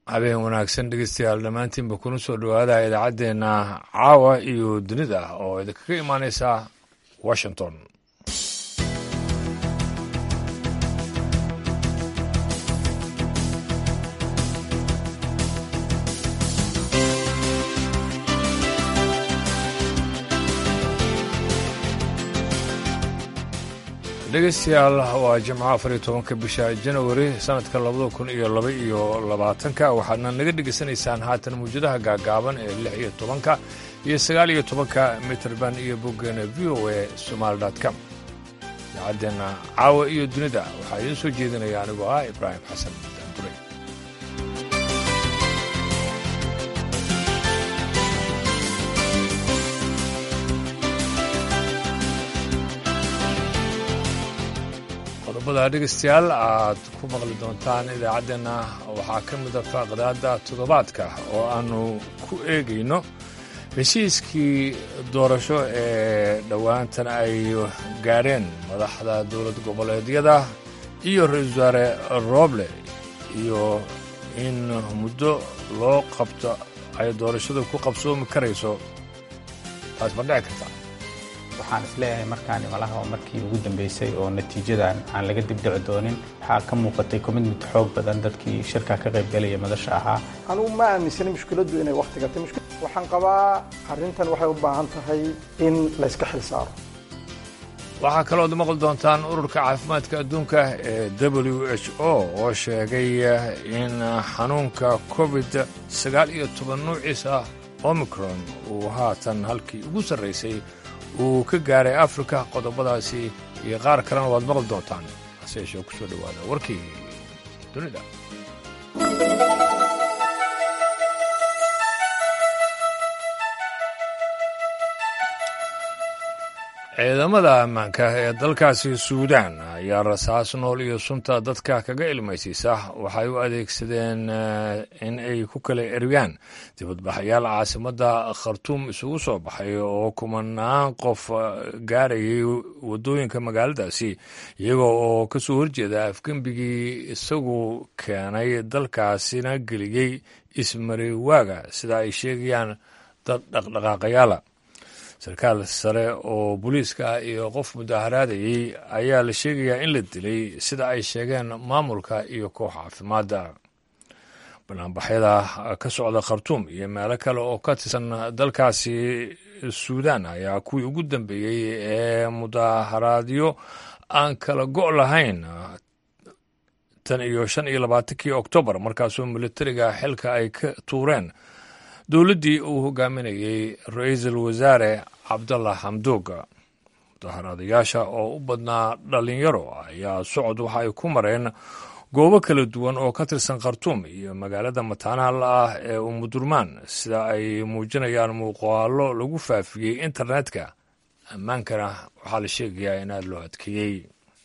habeen wanaagsan dhegeystayaal dhammaantiinba kuna soo dhowaada idaacaddeenna caawa iyo dunida oo idinkaga imaaneysa washington. dhegeystayaal waa jimco 14 bisha janawari sanadka 2022 waxaadna naga dhegeysanaysaan haatan mawjadaha gaagaaban ee 16 iyo 19 mitrban iyo boggeena VOA Somali.com. idaacaddeena caawa iyo dunida waxaa idiin soo jeedinaya anigoo ah Ibraahim Xasan Daanduray. qodobada dhegeystayaal aad ku maqli doontaan idaacaddeenna waxaa ka mid ah faaqdaada toddobaadka oo aannu ku eegayno heshiiskii doorasho ee dhowaantan ay gaadheen madaxda dowlad goboleedyada iyo ra-iisul wasaare Roble iyo in muddo loo qabto ay doorashadu ku qabsoomi karayso. taas ma dhici karta? waxaan isleeyahay markaani malaha oo markii ugu dambeysay oo natiijadan aan laga dibdhici doonin waxaa ka muuqatay commitment xoog badan dadkii shirka ka qayb galaya madasha ahaa. anugu ma aaminsani mushkiladdu inay waqti gatay. waxaan qabaa arrintan waxay u baahan tahay in la iska xil saaro. waxaa kaloo maqli doontaan ururka caafimaadka adduunka ee WHO oo sheegay in xanuunka COVID-19 nuuciisa Omicron uu haatan halkii ugu sarraysay uu ka gaaray Afrika. qodobadaasi iyo qaar kalena waad maqli doontaan. hase yeeshee ku soo dhowaada warkii dunida. ciidamada ammaanka ee dalkaasi Suudaan ayaa rasaas nool iyo sunta dadka kaga ilmaysiisa waxay u adeegsadeen in ay ku kala eriyaan dibadbaxayaal caasimadda Khartoum isugu soo baxay oo kumanaan qof gaarayay waddooyinka magaaladaasi iyagoo oo ka soo horjeeda afgembigii isagu keenay dalkaasina geliyey ismariwaaga sida ay sheegayaan dad dhaqdhaqaaqayaala. sarkaal sare oo booliiska iyo qof mudaharaadayay ayaa la sheegayaa in la dilay sida ay sheegeen maamulka iyo koox caafimaadda. banaanbaxyada ka socda Khartoum iyo meelo kale oo ka tirsan dalkaasi Suudaan ayaa kuwii ugu dambeeyey ee mudaharaadyo aan kala go' lahayn tan iyo 25 Oktoobar markaasoo militariga xilka ay ka tuureen dowladdii uu hogaaminayay ra-iisul wasaare Cabdallah Hamdoog. mudaharaadayaasha oo u badnaa dhalinyaro ayaa socod waxa ay ku mareen goobo kala duwan oo ka tirsan Khartoum iyo magaalada mataanaha ah ee Umudurmaan sida ay muujinayaan muuqaallo lagu faafiyey internetka. ammaankana waxaa la sheegayaa in aad loo adkeeyey.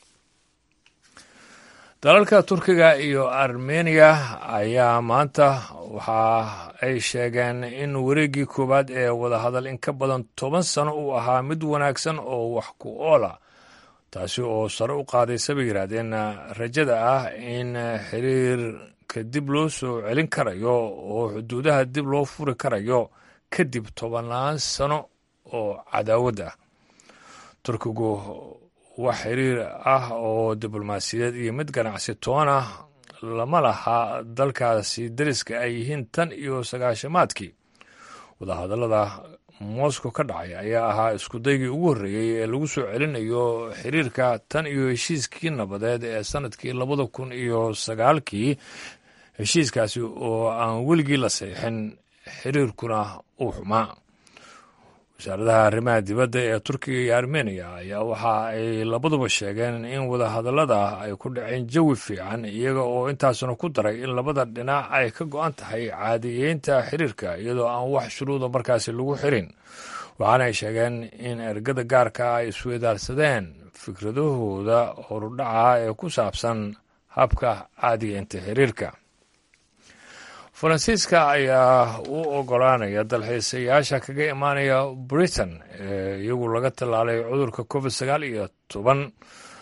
dalalka Turkiga iyo Armenia ayaa maanta waxa ay sheegeen in wareeggii koowaad ee wadahadal in ka badan 10 sano uu ahaa mid wanaagsan oo wax ku oola, taasi oo sare u qaadaysa bay yidhaahdeen rajada ah in xiriirka dib loo soo celin karayo oo xuduudaha dib loo furi karayo kadib 10 sano oo cadaawad ah. Turkigu wax xiriir ah oo diblomaasiyadeed iyo mid ganacsi toona lama laha dalkaasi dariska ay yihiin tan iyo 90-maadkii. wadahadallada Moscow ka dhacay ayaa ahaa iskudaygii ugu horreeyey ee lagu soo celinayo xiriirka tan iyo heshiiskii nabadeed ee sanadkii 2009. heshiiskaasi oo aan weligii la saxiixin, xiriirkuna uu xumaa. wasaaradaha arrimaha dibadda ee Turkiga iyo Armenia ayaa waxa ay labaduba sheegeen in wadahadallada ay ku dhaceen jawi fiican, iyaga oo intaasna ku daray in labada dhinac ay ka go'an tahay caadiyeynta xiriirka iyadoo aan wax shuruuda markaasi lagu xirin. waxaana ay sheegeen in ergada gaarka ay isweydaarsadeen fikradahooda horudhaca ee ku saabsan habka caadiyeynta xiriirka. Faransiiska ayaa u ogolaanaya dalxiisayaasha kaga imaanaya Britain iyagu laga tallaalay cudurka COVID-19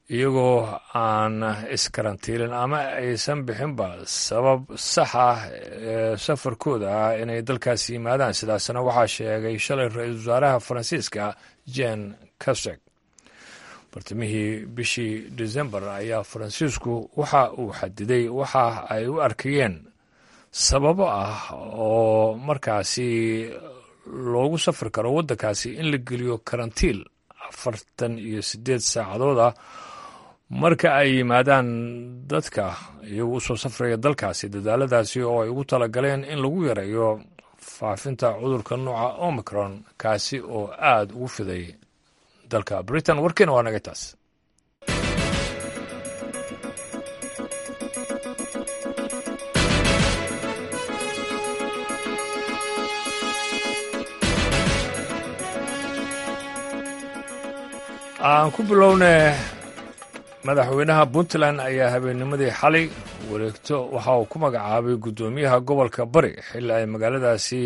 iyagoo aan iskarantiilin ama aysan bixinba sabab sax ah ee safarkooda ah inay dalkaasi yimaadaan. sidaasna waxaa sheegay shalay ra-iisul wasaaraha faransiiska jean castex. bartamihii bishii december ayaa faransiisku waxa uu xadiday waxa ay u arkayeen sababo ah oo markaasi loogu safri karo waddankaasi in la geliyo karantiil 48 saacadood ah marka ay yimaadaan dadka iyagu usoo safraya dalkaasi. dadaaladaasi oo ay ugu talagaleen in lagu yareeyo faafinta cudurka nooca omicron kaasi oo aad ugu fiday dalka britain. warkiina waa naga taas. aan ku bilowne madaxweynaha puntland ayaa habeennimadii xalay wareegto waxa uu ku magacaabay guddoomiyaha gobolka bari xilli ay magaaladaasi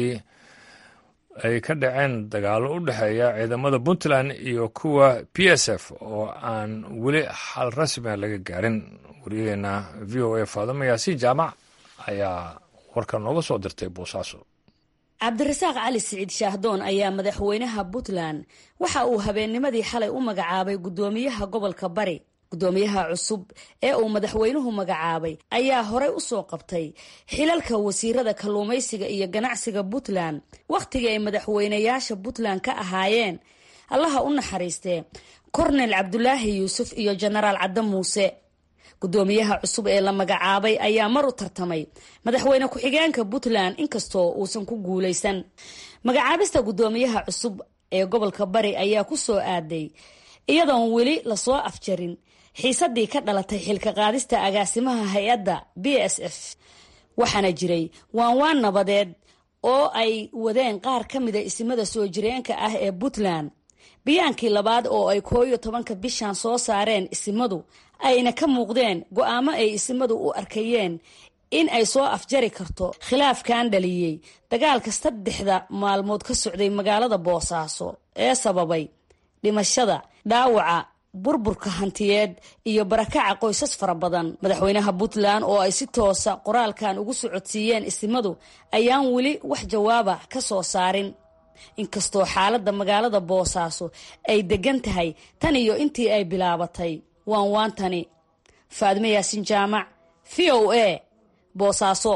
ay ka dhaceen dagaallo u dhexeeya ciidamada puntland iyo kuwa p s f oo aan weli xal rasmia laga gaarin. wariyaheenna v o a faadimo yaasiin jaamac ayaa warka nooga soo dirtay boosaaso. cabdirasaaq cali siciid shaahdoon ayaa madaxweynaha puntland waxa uu habeennimadii xalay u magacaabay guddoomiyaha gobolka bari. guddoomiyaha cusub ee uu madaxweynuhu magacaabay ayaa horey u soo qabtay xilalka wasiirada kalluumaysiga iyo ganacsiga puntland wakhtigii ay madaxweynayaasha puntland ka ahaayeen allaha u naxariistee kornel cabdulaahi yuusuf iyo jenaraal cadde muuse. guddoomiyaha cusub ee la magacaabay ayaa mar u tartamay madaxweyne ku-xigeenka puntland inkastoo uusan ku guulaysan. magacaabista guddoomiyaha cusub ee gobolka bari ayaa ku soo aaday iyadoon weli lasoo afjarin xiisadii ka dhalatay xilka qaadista agaasimaha hay-adda b s f. waxaana jiray waanwaan nabadeed oo ay wadeen qaar ka mida isimada soo jireenka ah ee puntland. biyaankii labaad oo ay 11 bishan soo saareen isimadu ayna ka muuqdeen go'aamo ay isimadu u arkayeen in ay soo afjari karto khilaafkan dhaliyey dagaalka 3 maalmood ka socday magaalada boosaaso ee sababay dhimashada, dhaawaca, burburka hantiyeed iyo barakaca qoysas fara badan. madaxweynaha puntland oo ay si toosa qoraalkan ugu socodsiiyeen isimadu ayaan weli wax jawaaba ka soo saarin. inkastoo xaaladda magaalada boosaaso ay degan tahay tan iyo intii ay bilaabatay waanwaantani. faadime yaasiin jaamac, v o a, boosaaso.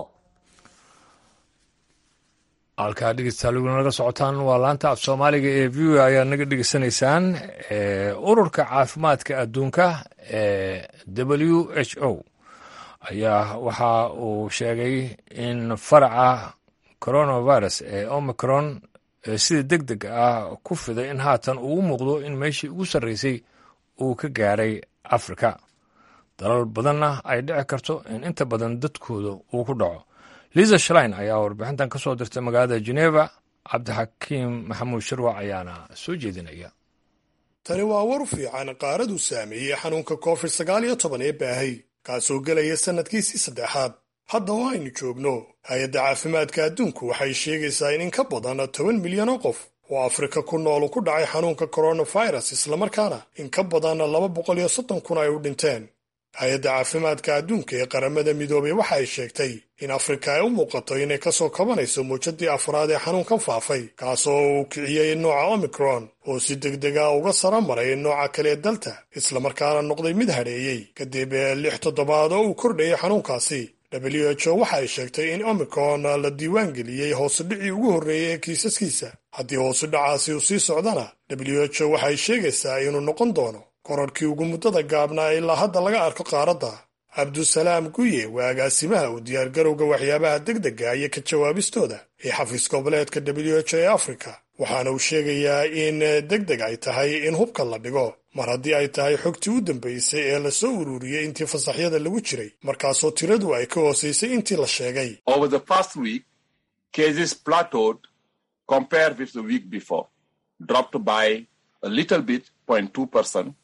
halkaa dhegeystayaal naga socotaan waa laanta af soomaaliga ee v o a ayaa naga dhegeysanaysaan. ururka caafimaadka adduunka ee w h o ayaa waxa uu sheegay in faraca coronavirus ee omicron sida deg deg ah ku fiday in haatan uu u muuqdo in meeshii ugu sarreysay uu ka gaaray afrika. dalal badanna ay dhici karto in inta badan dadkooda uu ku dhaco. liisa shalein ayaa warbixintan ka soo dirtay magaalada geneva. cabdixakiim maxamuud shirwac ayaana soo jeedinaya. tani waa war u fiican qaaradu saameeyey xanuunka covid-19 ee baahay kaasoo gelaya sannadkiisii 3aad. hadda oo aynu joogno hay-adda caafimaadka adduunku waxay sheegaysaa in ka badan 10 milyan oo qof oo afrika ku nool ku dhacay xanuunka coronavirus, islamarkaana in ka badan 230 kun ay u dhinteen. hay-adda caafimaadka adduunka ee qaramada midoobay waxa ay sheegtay in afrika ay u muuqato inay ka soo kabanayso muujadii afraad ee xanuunkan faafay, kaasoo uu kiciyey nooca omicron oo si degdega uga sara maray nooca kale ee dalta, islamarkaana noqday mid hadheeyey kadib 6 toddobaad oo uu kordhayay xanuunkaasi. WHO waxa ay sheegtay in omicron la diiwaan geliyey hoosudhicii ugu horreeyey ee kiisaskiisa. haddii hoosudhacaasi uu sii socdana, WHO waxa ay sheegaysaa inuu noqon doono korarkii ugu muddada gaabnaa ilaa hadda laga arko qaaradda. cabdusalaam guye waa agaasimaha u diyaargarowga waxyaabaha degdega iyo ka jawaabistooda ee xafiis goboleedka WHO ee afrika, waxaana uu sheegayaa in degdeg ay tahay in hubka la dhigo mar haddii ay tahay xogtii u dambaysay ee lasoo ururiyey intii fasaxyada lagu jiray, markaasoo tiradu ay ka hoosaysay intii la sheegay. Over the past week, cases plateaued compared with the week before, dropped by a little bit, 0.2%.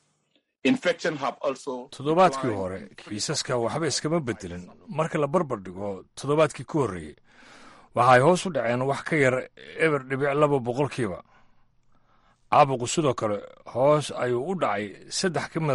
toddobaadkii hore kiisaska waxba iskama bedelin marka la barbar dhigo toddobaadkii ka horreeyey. waxaay hoos u dhaceen wax ka yar 0.2%. caabuqu sidoo kale hoos ayuu u dhacay 3 ka mida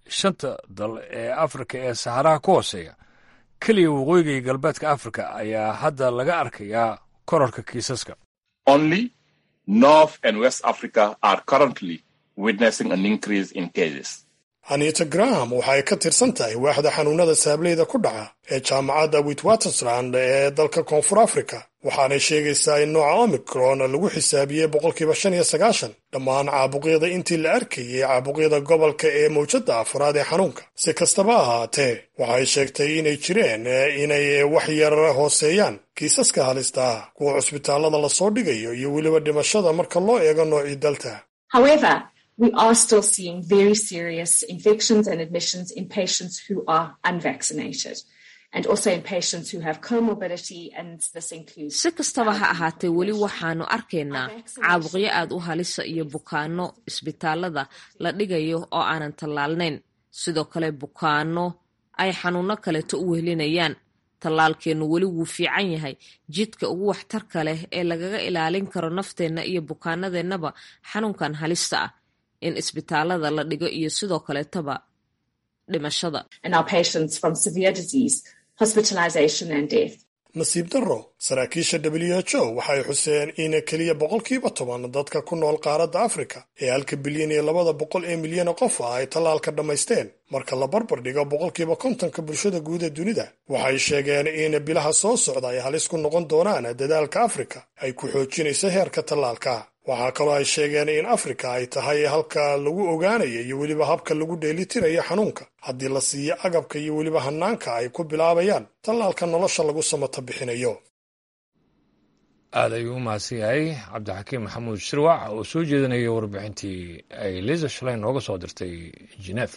shanta dal ee afrika ee saharaha ku hooseeya keliya waqooyiga iyo galbeedka afrika ayaa hadda laga arkayaa kororka kiisaska. Only North and West Africa are currently witnessing an increase in cases. Anita Graham waxay ka tirsan tahay waaxda xanuunada saableyda ku dhaca ee jaamacadda Witwatersrand ee dalka Koonfur Afrika, waxaanay sheegaysaa in nooca Omicron lagu xisaabiyey 95% dhammaan caabuqyada intii la arkayay caabuqyada gobolka ee mowjadda afraad ee xanuunka. Si kastaba ahaatee, waxay sheegtay inay jireen inay wax yar hooseeyaan kiisaska halista ah, kuwa cusbitaallada lasoo dhigayo iyo weliba dhimashada marka loo eego noocii Delta. However, we are still seeing very serious infections and admissions in patients who are unvaccinated, and also in patients who have comorbidity, and this includes... Si kastaba ha ahaatee, weli waxaanu arkaynaa caabuqyo aad u halisa iyo bukaano isbitaalada la dhigayo oo aanan tallaalnayn. Sidoo kale bukaano ay xanuuno kaleeto u wehelinayaan. Tallaalkeennu weli wuu fiican yahay, jidka ugu waxtarka leh ee lagaga ilaalin karo nafteenna iyo bukaanadeennaba xanuunkan halista ah, in isbitaalada la dhigo iyo sidoo kaleetaba dhimashada. And our patients from severe disease, hospitalization and death. Nasiib darro, saraakiisha WHO waxay xuseen in keliya 10% dadka ku nool qaaradda Afrika ee 1 bilyan iyo 200 milyan qof ay tallaalka dhammaysteen marka la barbar dhigo 50% bulshada guud ee dunida. Waxay sheegeen in bilaha soo socda ay halis ku noqon doonaan dadaalka Afrika ay ku xoojinayso heerka tallaalka. Waxaa kaloo ay sheegeen in Afrika ay tahay halka lagu ogaanayo iyo weliba habka lagu dheelitirayo xanuunka haddii la siiyo agabka iyo weliba hanaanka ay ku bilaabayaan tallaalka nolosha lagu samata bixinayo. aad ayuu u mahadsan yahay cabdixakiim maxamuud shirwac oo soo jeedinaya warbixintii ay Liisa Shalay nooga soo dirtay Geneva.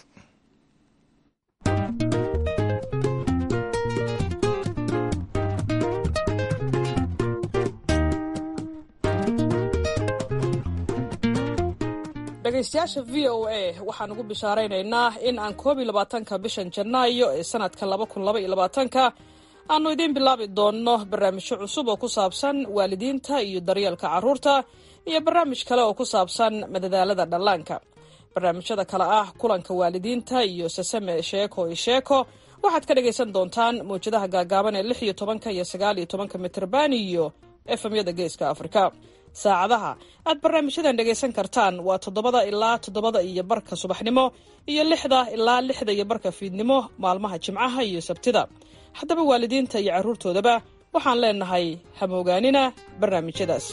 dhegaystayaasha VOA waxaan ugu bishaaraynaynaa in aan 21ka bishan Janaayo ee sanadka 2022 aanu idin bilaabi doonno barnaamijyo cusub oo ku saabsan waalidiinta iyo daryeelka carruurta iyo barnaamij kale oo ku saabsan madadaalada dhallaanka. Barnaamijyada kale ah kulanka waalidiinta iyo sasame sheeko iyo sheeko waxaad ka dhagaysan doontaan mowjadaha gaagaaban ee 16 iyo 19 mitirban iyo FM-yada Geeska Afrika. saacadaha aad barnaamijyadan dhagaysan kartaan waa 7 ilaa 7:15 subaxnimo iyo 6 ilaa 6:15 fiidnimo maalmaha Jimcaha iyo Sabtida. haddaba waalidiinta iyo carruurtoodaba waxaan leenahay hamoogaanina barnaamijyadaas.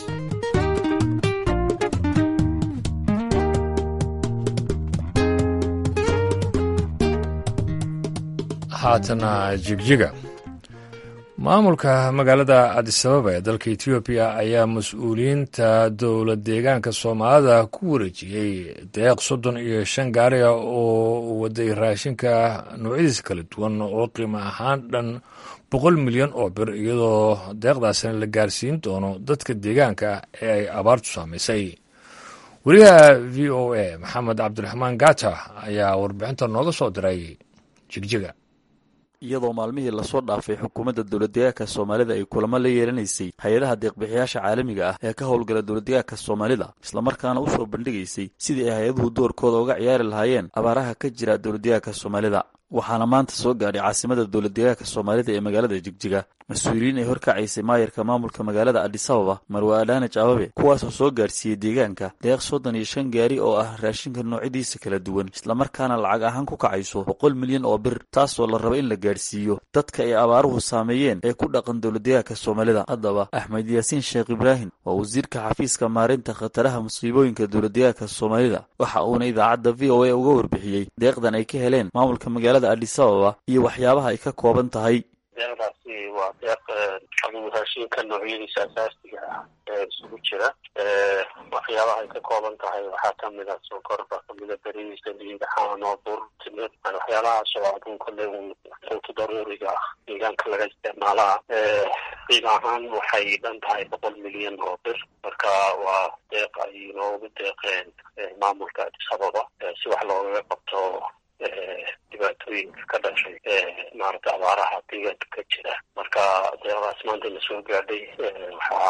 haatana jigjiga. maamulka magaalada Addis Ababa ee dalka Ethiopia ayaa mas'uuliyiinta dowlad deegaanka Soomaalida ku wareejiyey deeq 35 gaari oo waday raashinka noocyadiisa kala duwan oo qiimo ahaan dhan 100 milyan oo bir, iyadoo deeqdaasina la gaarsiin doono dadka deegaanka ee ay abaartu saamaysay. wariyaha VOA Maxamed Cabdiraxmaan Gata ayaa warbixinta nooga soo diray jigjiga. iyadoo maalmihii lasoo dhaafay xukuumadda dowladdeegaanka Soomaalida ay kulamo la yeelanaysay hay'adaha deeq-bixiyaasha caalamiga ah ee ka howlgala dowladdeegaanka Soomaalida, isla markaana u soo bandhigaysay sidii ay hay'aduhu doorkooda uga ciyaari lahaayeen abaaraha ka jira dowladdeegaanka Soomaalida. waxaana maanta soo gaadhay caasimada dowladdeegaanka Soomaalida ee magaalada Jigjiga mas-uuliyiin ay horkacaysay maayarka maamulka magaalada Addis Ababa Marwa Adaanaj Ababe, kuwaasoo soo gaarsiiyey deegaanka deeq 35 gaari oo ah raashinka noocyadiisa kala duwan, isla markaana lacag ahaan ku kacayso 100 milyan oo bir, taasoo la rabo in la gaarsiiyo dadka ay abaaruhu saameeyeen ee ku dhaqan dowladdeegaanka Soomaalida. haddaba Axmed Yaasiin Sheekh Ibraahim waa wasiirka xafiiska maareynta khataraha musiibooyinka dowladdeegaanka Soomaalida, waxa uuna idaacadda VOA uga warbixiyey deeqdan ay ka heleen maamulka magaalada Addis Ababa iyo waxyaabaha ay ka kooban tahay. deeqdaasi waa deeq raashinka noocyadiisa asaasiga ah ee isugu jira. waxyaabaha ay ka kooban tahay waxaa kamid ah sonkor, kamida bariis, saliid, caano, bur, timir, waxyaabahaas oo adduunka quutu daruuriga ah deegaanka laga isticmaalaa. qiimo ahaan waxay dhan tahay 100 milyan oo bir. marka waa deeq ay noogu deeqeen maamulka Addis Ababa si wax loogaga qabto dhibaatooyinka ka dhashay maaragta abaaraha deegaanka ka jira. marka deeqdaas maanta la soo gaadhay waxaa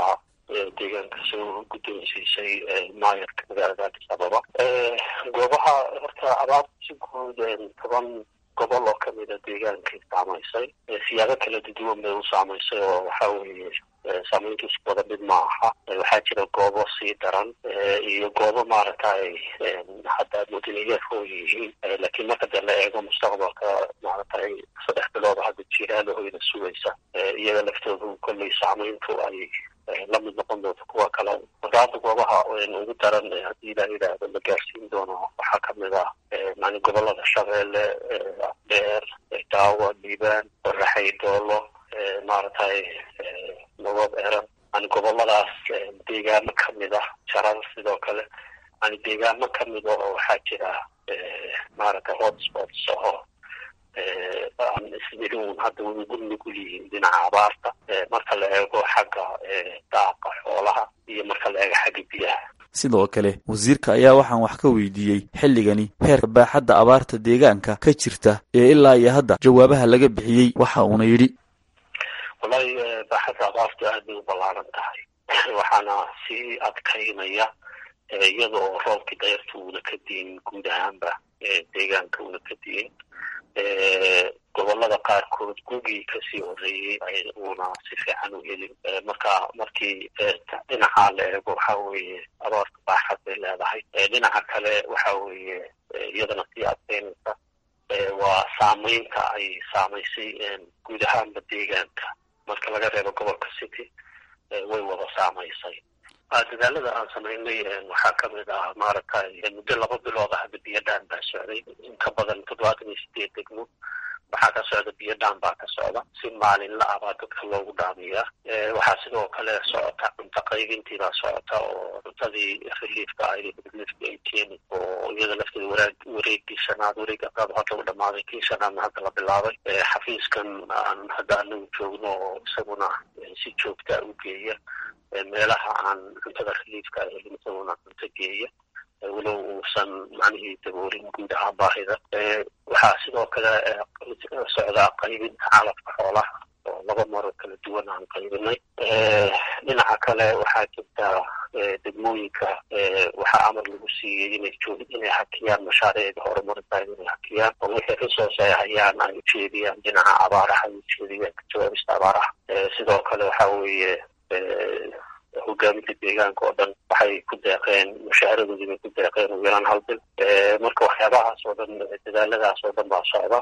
deegaanka soo guddoonsiisay maayarka magaalada Addis Ababa. Goobaha horta abaarta si guud 10 gobol oo kamid ah deegaanka saamaysay siyaabo kala duwan bay u saamaysay oo waxa weeye saamayntu isku wada mid ma aha. Waxaa jira goobo sii daran iyo goobo maaragtay hadda mudaniya oo yihiin laakiin marka la eego mustaqbalka maaragtay 3 bilood hadda jiraan oo ina sugaysa iyaga laftoodu kulli saamayntu ay la mid noqon doonto kuwa kale. Marka goobaha ugu daran haddii la yiraahdo la gaarsiin doono waxaa kamid ah macni gobolada Shabeelle, Beer, Daawa, Liibaan, Qorraxay, Doolo, maaragtay nabad eran aan goboladaas deegaano kamid ah Jarar sidoo kale aan deegaano kamid ah oo waxaa jira maaragtay hotspots oo aan ismiruun hadda ugu nugul yihiin dhinaca abaarta marka la eego xagga daaqa xoolaha iyo marka la eego xagga biyaha. sidoo kale wasiirka ayaa waxaan wax ka weydiiyey xilligani heerka baaxadda abaarta deegaanka ka jirta ee ilaa iyo hadda jawaabaha laga bixiyey waxa uuna yidhi wallahi baaxadda abaarta aad bay u ballaaran tahay waxaana sii adkaynaya iyadoo roobkii dayrta uuna ka diin guud ahaanba deegaanka uuna ka diin gobolada qaarkood gugii kasii horeeyey uuna si fiican u helin markii dhinaca la eego waxa weeye abaarta baaxad bay leedahay. dhinaca kale waxa weeye iyadana sii adkaynaysa waa saamaynta ay saamaysay guud ahaanba deegaanka marka laga reebo gobolka City way wada saamaysay. dadaalada aan samaynay waxaa kamid ah maaragtay muddo 2 bilood hadda biyo dhaan baa socday inka badan 78 degmo waxaa ka socda biyo dhaan baa ka socda si maalinla ah baa dadka loogu dhaamiyaa. waxaa sidoo kale socota cunto qaybintii baa socota oo cuntadii reliefka ay keeni oo iyada lafteeda wareegii shanaad wareega hadda u dhamaaday kii shanaadna hadda la bilaabay. xafiiskan aan hadda anagu joogno oo isaguna si joogta u geeya meelaha aan cuntada reliefka isaguna cunto geeya walow uusan macnihii daboolin guud ahaan baahida. waxaa sidoo kale socdaa qaybinta calafka xoolaha oo 2 mar kala duwan aan qaybinay. dhinaca kale waxaa jirta degmooyinka waxaa amar lagu siiyey inay hakiyaan mashaariicda horumarinta inay hakiyaan oo wixii resource ay hayaan ay ujeediyaan dhinaca abaaraha ay ujeediyaan ka jawaabista abaaraha. sidoo kale waxaa weeye hogaaminta deegaanka oo dhan waxay ku deeqeen mushaharadoodii bay ku deeqeen ugu yaraan 1 bil. marka waxyaabahaas oo dhan dadaaladaas oo dhan baa socda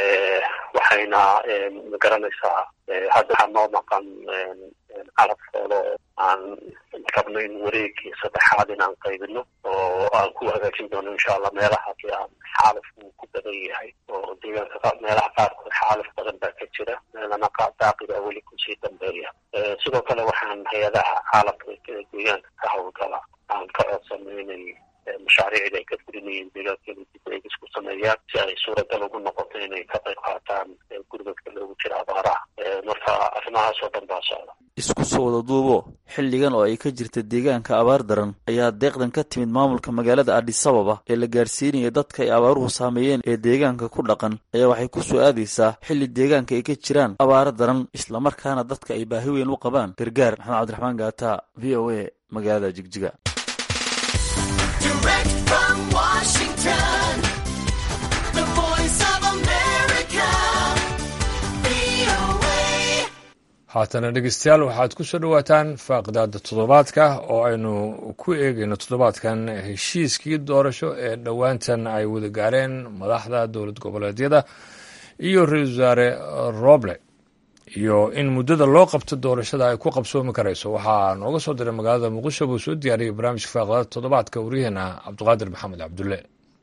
waxayna magaranaysaa hadda waxaa noo maqan calafkooda aan rabno in wareegii 3aad inaan qaybino oo aan ku hagaajin doono insha Allah meelaha aan xaalafku ku badan yahay oo deegaanka meelaha qaarkood xaalaf badan baa ka jira meelana daaqida weli ku sii dambeeya. sidoo kale waxaan hay'adaha caalamka deegaanka ka hawlgala aan ka codsanay mashaariicda ay ka fulinayeen deegaankeena dib ay isku sameeyaan si ay suuragal ugu noqoto inay ka qayb qaataan gurmadka loogu jiro abaaraha. marka arrimahaas oo dhan baa socda. isku soo wada duubo xilligan oo ay ka jirta deegaanka abaar daran ayaa deeqdan ka timid maamulka magaalada Addis Ababa ee la gaarsiinaya dadka ay abaaruhu saameeyeen ee deegaanka ku dhaqan ayaa waxay ku soo aadaysaa xilli deegaanka ay ka jiraan abaar daran isla markaana dadka ay baahi weyn u qabaan gargaar. Maxamed Cabdiraxmaan Gaata, VOA, magaalada Jigjiga. Direct from Washington, the voice of America, VOA. haatana dhegeystayaal waxaad ku soo dhowaataan faaqidaada toddobaadka oo aynu ku eegayno toddobaadkan heshiiskii doorasho ee dhowaantan ay wada gaareen madaxda dowlad goboleedyada iyo ra-iisul wasaare Roble iyo in muddada loo qabto doorashada ay ku qabsoomi karayso. waxaa nooga soo diray magaalada Muqdisho buu soo diyaariyey barnaamijka faaqidaada toddobaadka waryaheena Cabdiqaadir Maxamed Cabdulle.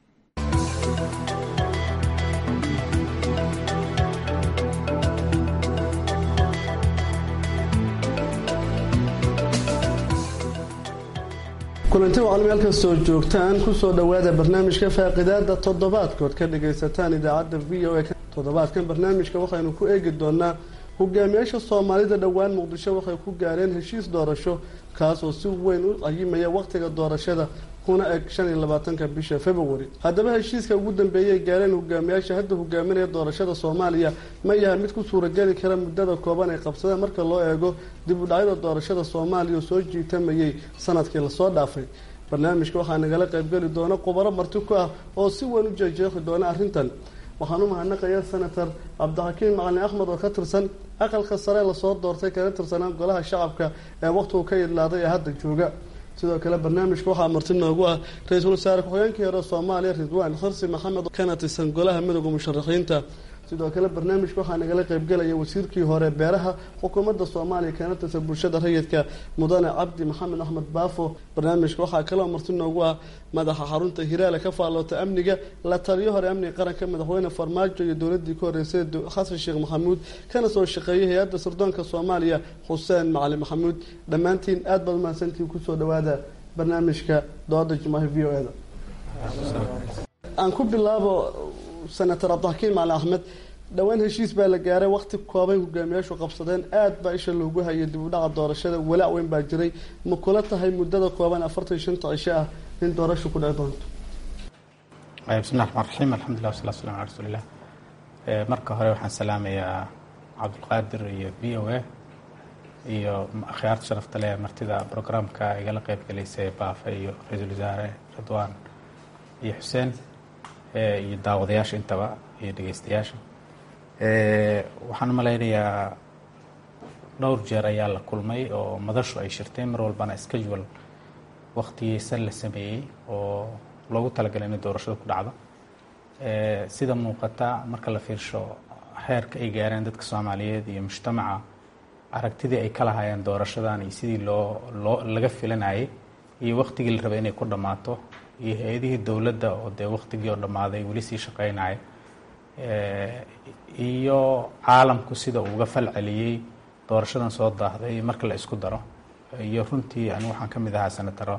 kulanti waa meel kastoo joogtaan kusoo dhowaada barnaamijka faaqidaada toddobaadkood ka dhagaysataan idaacadda VOA. toddobaadkan barnaamijka waxaynu ku eegi doonaa hogaamiyaasha soomaalida dhowaan muqdisho waxay ku gaareen heshiis doorasho kaasoo si weyn u qayimaya waqtiga doorashada kuna eg 25 bisha February. Haddaba heshiiska ugu dambeeyay gaareen hogaamiyaasha hadda hogaaminaya doorashada Soomaaliya ma yahay mid ku suuragali kara muddada kooban ee qabsada marka loo eego dib u dhacida doorashada Soomaaliya soo jiitamayay sanadkii la soo dhaafay. barnaamijka waxaa nagala qaybgali doona khubaro marti ku ah oo si weyn u jeexjeexi doona arrintan. waxaan u mahadnaqayaa senator cabdixakiin macalin axmed oo ka tirsan aqalka sare la soo doortay kana tirsanaan golaha shacabka ee waqtigu ka idlaaday ee hadda jooga. sidoo kale barnaamijka waxaa marti noogu ah ra-iisul wasaare ku-xigeenkii hore Soomaaliya Ridwaan Xirsi Maxamed kana tirsan golaha midowga musharaxiinta. sidoo kale barnaamijka waxaa nagala qaybgalaya wasiirkii hore beeraha xukuumadda Soomaaliya kana tirsan bulshada rayidka mudane Cabdi Maxamed Axmed Baafo. barnaamijka waxaa kale oo marti noogu ah madaxa xarunta Hiraale ka faaloota amniga la taliyo hore amniga qaranka madaxweyne Farmaajo iyo dowladii ka horeysay Xasan Sheekh Maxamuud kana soo shaqeeyay hay'adda sirdoonka Soomaaliya Xuseen Macalin Maxamuud. dhammaantiin aad baad mahadsantihiin ku soo dhawaada barnaamijka dooda Jimaahi VOA-da. aan ku bilaabo senator cabdixakiin macalin axmed dhowaan heshiis baa la gaaray waqti kooban hogaamiyaashu qabsadeen aad baa isha loogu hayay dib u dhaca doorashada walaac weyn baa jiray ma kula tahay muddada kooban 45 cisho ah in doorasho ku dhici doonto bismillahi rahmaani rahiim alxamdulilah wasalaatu wasalaamu calaa rasuulillah marka hore waxaan salaamayaa cabdulqaadir iyo VOA iyo akhyaarta sharafta leh martida programka igala qayb galaysay Baafa iyo ra-iisul wasaare Ridwaan iyo Xuseen iyo daawadayaasha intaba iyo dhageystayaasha waxaan malaynayaa dhowr jeer ayaa la kulmay oo madashu ay shirtay mar walbana schedule waqtiyeysan la sameeyey oo loogu talagalay in doorashada ku dhacdo sida muuqata marka la fiirsho heerka ay gaareen dadka Soomaaliyeed iyo mujtamaca aragtidii ay kala hayeen doorashadan iyo sidii laga filanayay iyo waqtigii la rabay inay ku dhamaato iyo hay'adihii dawladda oo dee waqtigii oo dhamaaday weli sii shaqeynaya iyo caalamku sida uu uga falceliyay doorashadan soo daahday marka la isku daro iyo runtii anigu waxaan ka mid ahaa senataro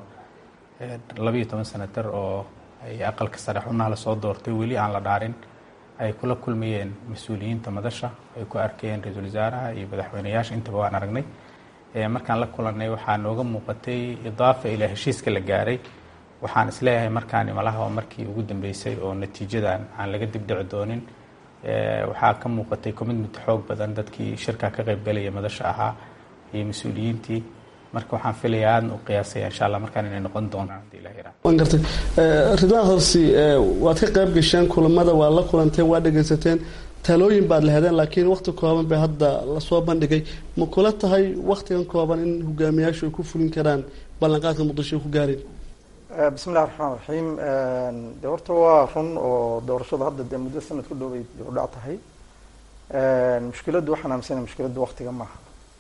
12 senatar oo ay aqalka sare xubnaha la soo doortay weli aan la dhaarin ay kula kulmayeen mas'uuliyiinta madasha ay ku arkeen ra-iisul wasaaraha iyo madaxweynayaasha intaba waan aragnay markaan la kulanay waxaa nooga muuqatay idaafa ilaa heshiiska la gaaray waxaan isleeyahay markaan malaha oo markii ugu dambeysay oo natiijadan aan laga dibdhici doonin waxaa ka muuqatay commitment xoog badan dadkii shirka ka qayb galaya madasha ahaa iyo mas'uuliyiintii marka waxaan filayaa aad u qiyaasay insha Allah markaan inay noqon doonaan hadii la yiraahdo. waan gartay Ridwaan Xirsi waad ka qayb gasheen kulamada waa la kulanteen waa dhageysateen talooyin baad lehdeen laakiin waqti kooban bay hadda la soo bandhigay ma kula tahay waqtigan kooban in hogaamiyaashu ay ku fulin karaan ballanqaadka Muqdisho ku gaareen bismillahi rahmaani rahiim doorto waa run oo doorashada hadda muddo sanad ku dhow ay u dhactahay mushkiladdu waxaan aaminsanay mushkiladdu waqtiga maaha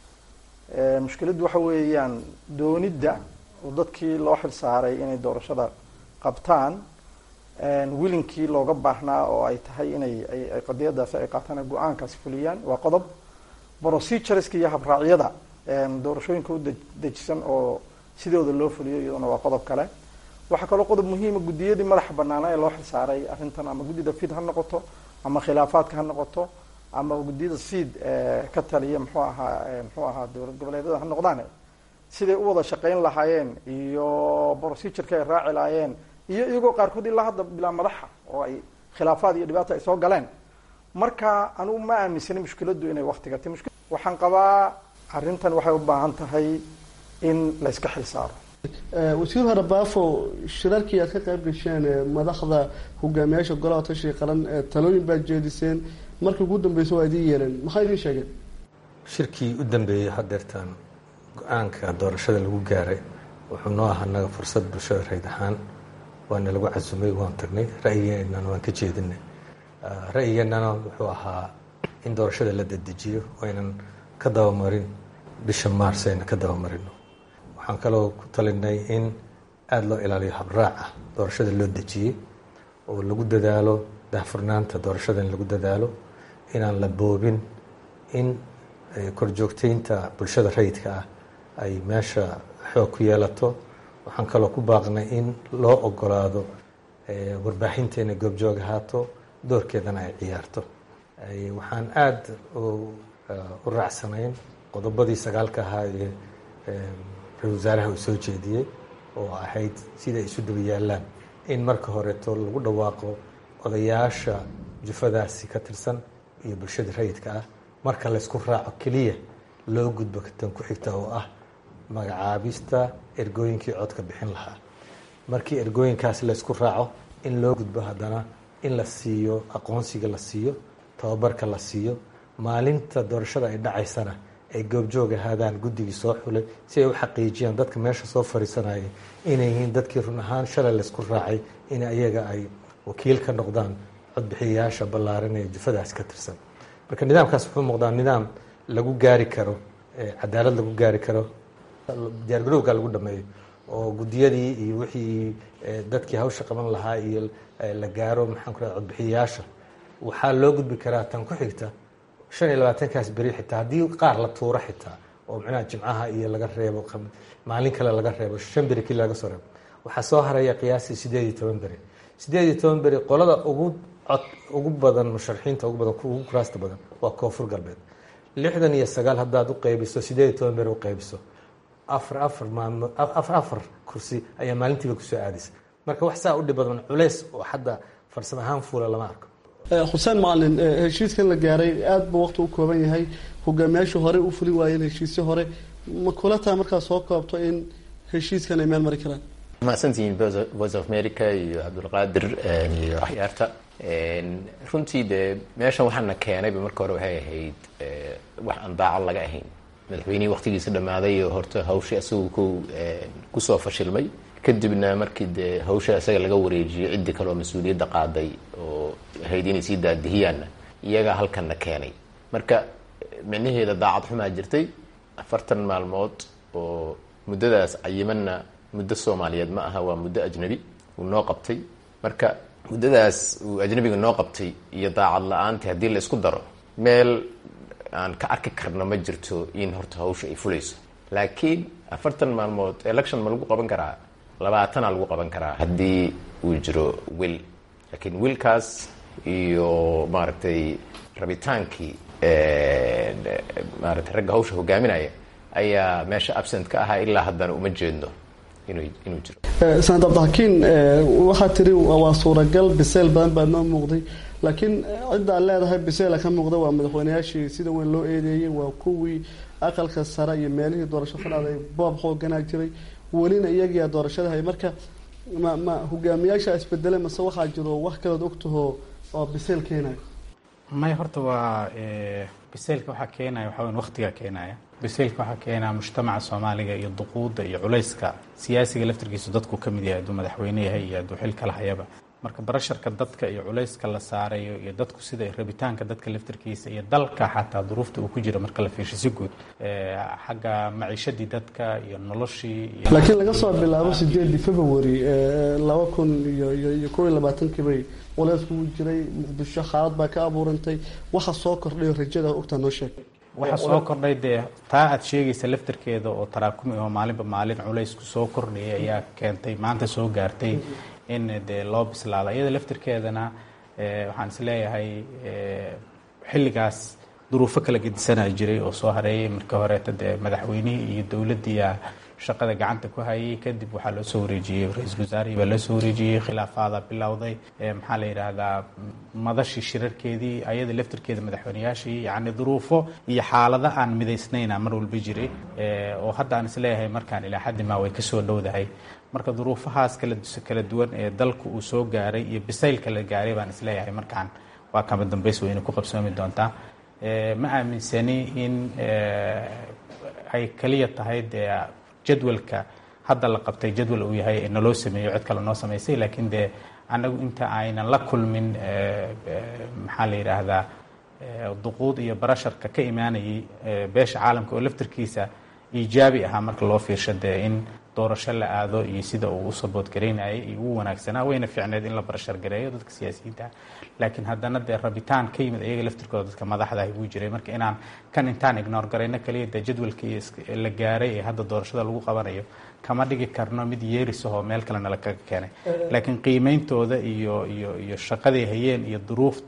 mushkiladdu waxa weeyaan doonidda oo dadkii loo xil saaray inay doorashada qabtaan wilinkii looga baahnaa oo ay tahay inay qadiyadaasi ay qaataan go'aankaasi fuliyaan waa qodob procedureska iyo habraacyada doorashooyinka u dejisan oo sidooda loo fuliyo iyaduna waa qodob kale waxaa kaloo qodob muhiima guddiyadii madaxa banaanaa ee loo xil saaray arrintan ama guddida FID ha noqoto ama khilaafaadka ha noqoto ama guddiyada SID ka taliya muxuu ahaa dowlad goboleedyada ha noqdaan siday u wada shaqeyn lahaayeen iyo procedureka ay raaci lahaayeen iyo iyagoo qaarkood ilaa hadda bilaa madaxa oo ay khilaafaad iyo dhibaato ay soo galeen marka anigu ma aaminsanin mushkiladdu inay waqti gatay waxaan qabaa arrintan waxay u baahan tahay in la iska xil saaro wasiir hore Baafo shirarkii aad ka qayb gasheen madaxda hogaamiyaasha golaha tashiga qaran talooyin baad jeediseen markii ugu dambeysay waa idin yeeleen maxay idin sheegeen shirkii u dambeeyay hadeertaan go-aanka doorashada lagu gaaray wuxuu noo ahaa naga fursad bulshada rayd ahaan waana lagu casumay waan tagnay ra'yigeennana waan ka jeedinay ra'yigeennana wuxuu ahaa in doorashada la dedejiyo aynan ka dabamarin bisha Maars aynan ka dabamarino waxaan kaloo ku talinay in aada loo ilaaliyo habraaca doorashada loo dejiyey oo lagu dadaalo daahfurnaanta doorashada in lagu dadaalo inaan la boobin in korjoogteynta bulshada rayidka ah ay meesha xoog ku yeelato waxaan kaloo ku baaqnay in loo ogolaado warbaahinta inay goobjoog ahaato doorkeedana ay ciyaarto waxaan aada u raacsanayn qodobadii 9 ahaa ee ra-iisul wasaaraha uu soo jeediyey oo ahayd sida isu daba yaalaan in marka horeeto lagu dhawaaqo odayaasha jufadaasi ka tirsan iyo bulshada rayidka ah marka laysku raaco keliya loo gudbo tan ku xigta oo ah magacaabista ergooyinkii codka bixin lahaa markii ergooyinkaasi laysku raaco in loo gudbo haddana in la siiyo aqoonsiga la siiyo tababarka la siiyo maalinta doorashada ay dhacaysana ay goobjoog ahaadaan guddigii soo xulay si ay u xaqiijiyaan dadka meesha soo fadhiisanayay inay yihiin dadkii run ahaan shalay laysku raacay in ayaga ay wakiil ka noqdaan codbixiyayaasha ballaaran ee jufadaas ka tirsan marka nidaamkaas wuxuu muuqdaa nidaam lagu gaari karo cadaalad lagu gaari karo diyaargarowga lagu dhameeyo oo guddiyadii iyo wixii dadkii hawsha qaban lahaa iyo la gaaro maxaan ku rahay codbixiyayaasha waxaa loo gudbi karaa tan ku xigta 25kaas beri xitaa haddii qaar la tuuro xitaa oo macnaha jimcaha iyo laga reebo maalin kale laga reebo 5 beri kii laga soo reebo waxaa soo haraya qiyaasii 18 beri 18 beri qolada ugu badan musharaxiinta ugu badan ugu kuraasta badan waa koonfur galbeed 69 haddaad u qaybiso 18 beri u qaybiso afar kursi ayaa maalintiiba kusoo aadaysa marka wax saa u dhib badan culays oo hadda farsamo ahaan fuula lama arko xuseen macalin heshiiskan la gaaray aad buu waqti u kooban yahay hogaamiyaashu hore u fuli waayeen heshiisyo hore ma kula tahay markaa soo koobto in heshiiskan ay meel mari karaan mahadsantihiin voice of america iyo cabdulqaadir iyo axyaarta runtii dee meeshan waxaana keenayba marka hore waxay ahayd wax aan daaco laga ahayn madaxweynihii waqtigiisa dhammaaday oo horta hawshii asagu kusoo fashilmay kadibna markii dee hawsha isaga laga wareejiyey ciddii kaleoo mas-uuliyadda qaaday oo ahayd inay sii daadihiyaanna iyagaa halkanna keenay marka micnaheeda daacad xumaa jirtay 40 maalmood oo muddadaas cayimanna muddo soomaaliyeed ma aha waa muddo ajnabi uu noo qabtay marka muddadaas uu ajnabiga noo qabtay iyo daacad la-aantii haddii la isku daro meel aan ka arki karno ma jirto in horta hawsha ay fulayso laakiin 40 maalmood election ma lagu qaban karaa 20 lagu qaban karaa haddii uu jiro wil laakiin wilkaas iyo maaragtay rabitaankii maaragtay ragga hawsha hogaaminaya ayaa meesha absent ka ahaa ilaa haddana uma jeedno inuu jiro sanad abdaxakiin waxaa tiri waa suuragal biseel badan baa noo muuqday laakiin cidda aan leedahay biseela ka muuqda waa madaxweynayaashii sida weyn loo eedeeyey waa kuwii aqalka sare iyo meelihii doorasho ka dhacday boob xooganaa jiray welina iyagiyaa doorashada hay marka ma hogaamiyaasha isbedele mase waxaa jiro wax kalood ogtaho oo biseel keenaya may horta waa biseelka waxaa keenaya waxaa weyn waqtigaa keenaya biseelka waxaa keenaya mujtamaca soomaaliga iyo duquudda iyo culayska siyaasiga laftirkiisu dadku ka mid yahay hadduu madaxweyne yahay iyo hadduu xil kala hayaba marka barasharka dadka iyo culayska la saarayo iyo dadku sida rabitaanka dadka laftirkiisa iyo dalka xataa duruufta uu ku jiro marka la fiirsho si guud xagga maciishadii dadka iyo noloshii laakiin laga soo bilaabo 8 February 2021 bay culaysku jiray muqdisho xaalad baa ka abuurantay waxa soo kordhay rajada ogta noo sheeg waxa soo kordhay dee taa aad sheegaysa laftirkeeda oo taraakumi oo maalinba maalin culaysku soo kordhayay ayaa keentay maanta soo gaartay in dee loo bislaado iyada laftirkeedana waxaan is leeyahay xilligaas duruufo kala gedisanaa jiray oo soo hareeyay marka horeeta dee madaxweynihii iyo dowladdiiyaa shaqada gacanta ku hayay kadib waxaa loo soo wareejiyey ra-iisul wasaarihii baa loo soo wareejiyey khilaafaada bilowday maxaa la yidhaahdaa madashii shirarkeedii ayada laftirkeeda madaxweynayaashii yacni duruufo iyo xaalado aan midaysnayna mar walba jiray oo hadda aan isleeyahay markaan ilaa xaddi maa way kasoo dhowdahay marka duruufahaas kala duwan ee dalku uu soo gaaray iyo bisaylka la gaaray baan isleeyahay markaan waa kama dambays weyna ku qabsoomi doontaa ma aaminsani in ay kaliya tahay dee jadwalka hadda la qabtay jadwal uu yahay naloo sameeyo cid kale noo samaysay laakiin dee anagu inta aynan la kulmin maxaa la yidhaahdaa duquud iyo barasharka ka imaanayay beesha caalamka oo laftirkiisa iijaabi ahaa marka loo fiirsho dee in doorasho la aado iyo sida uu u saboodgaraynayay iyo u wanaagsanaa wayna fiicneed in la barashar gareeyo dadka siyaasiyiinta laakiin haddana dee rabitaan ka yimid iyaga laftirkooda dadka madaxda buu jiray marka inaan kan intaan ignore garayno kaliya dee jadwalkii la gaaray ee hadda doorashada lagu qabanayo kama dhigi karno mid yeerisahoo meel kalena lakaga keenay laakiin qiimeyntooda iyo shaqaday hayeen iyo duruufta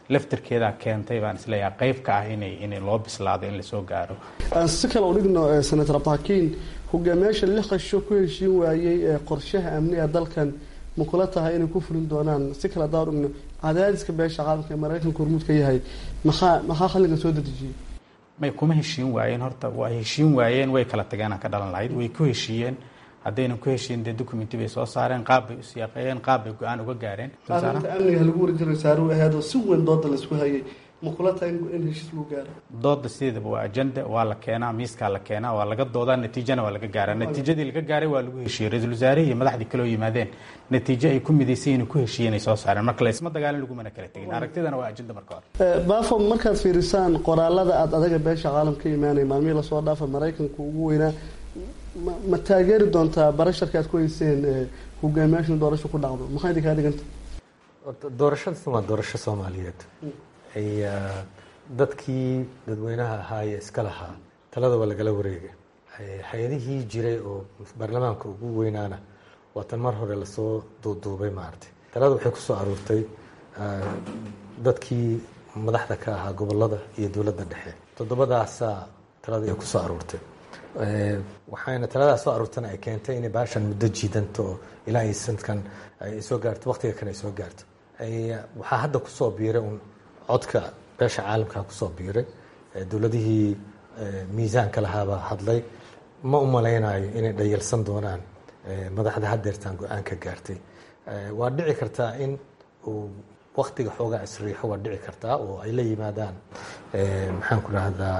laftirkeeda keentay baan isleeyahay qayb ka ah inay loo bislaado in lasoo gaaro. aan si kale u dhigno senator Abdulhakiin hogaamiyaasha la qasho ku heshiin waayay qorshaha amniga dalkan ma kula tahay inay ku fulin doonaan si kala daad dhigno cadaadiska beesha caalamka ee Mareykanka hormuud ka yahay maxaa xalligan soo dedejiyay may kuma heshiin waayeen horta waa heshiin waayeen way kala tageen ka dhalan lahayd way ku heshiiyeen haddaynan ku heshiin dee documenti bay soo saareen qaab bay u siyaaqeeyeen qaab bay go-aan uga gaareen amniga lagu wareejinay saaru ahayd oo si weyn dooda la isku hayay ma kula tahay in heshiis lagu gaaro dooda sideedaba waa agenda waa la keenaa miiskaa la keenaa waa laga doodaa natiijana waa laga gaaraa natiijadii laga gaaray waa lagu heshiiyey ra-iisul wasaarihii iyo madaxdii kaloo yimaadeen natiijo ay ku midaysan yihiin ku heshiiyeen ay soo saareen marka la isma dagaalin lagumana kala tegin aragtidana waa agenda marka hore baafo markaad fiirisaan qoraalada aad adaga beesha caalamka ka imaanay maalmihii lasoo dhaafa Mareykanka ugu weynaa ma taageeri doontaa barasharka aad ku hayseen hogaamiyaasha doorasho ku dhacdo maxay idinka dhiganta doorashada waa doorasho Soomaaliyeed ay dadkii dadweynaha ahaa ee iska lahaa talada waa lagala wareegay hay'adihii jiray oo baarlamaanka ugu weynaana waatan mar hore lasoo duuduubay maartay talada waxay ku soo aruurtay dadkii madaxda ka ahaa gobolada iyo dowladda dhexe toddobadaasa talada ay ku soo aruurtay waxayna taladaas soo aruurtana ay keentay inay baashan muddo jiidanto ilaa ay sanadkan ay soo gaarto waqtiga kale ay soo gaarto waxaa hadda ku soo biiray un codka beesha caalamka ku soo biiray dowladihii miisaanka lahaaba hadlay ma u malaynayo inay dhayalsan doonaan madaxda haddeertaan go-aan ka gaartay waa dhici kartaa in uu waqtiga xoogaa isriixo waa dhici kartaa oo ay la yimaadaan maxaan ku rahdaa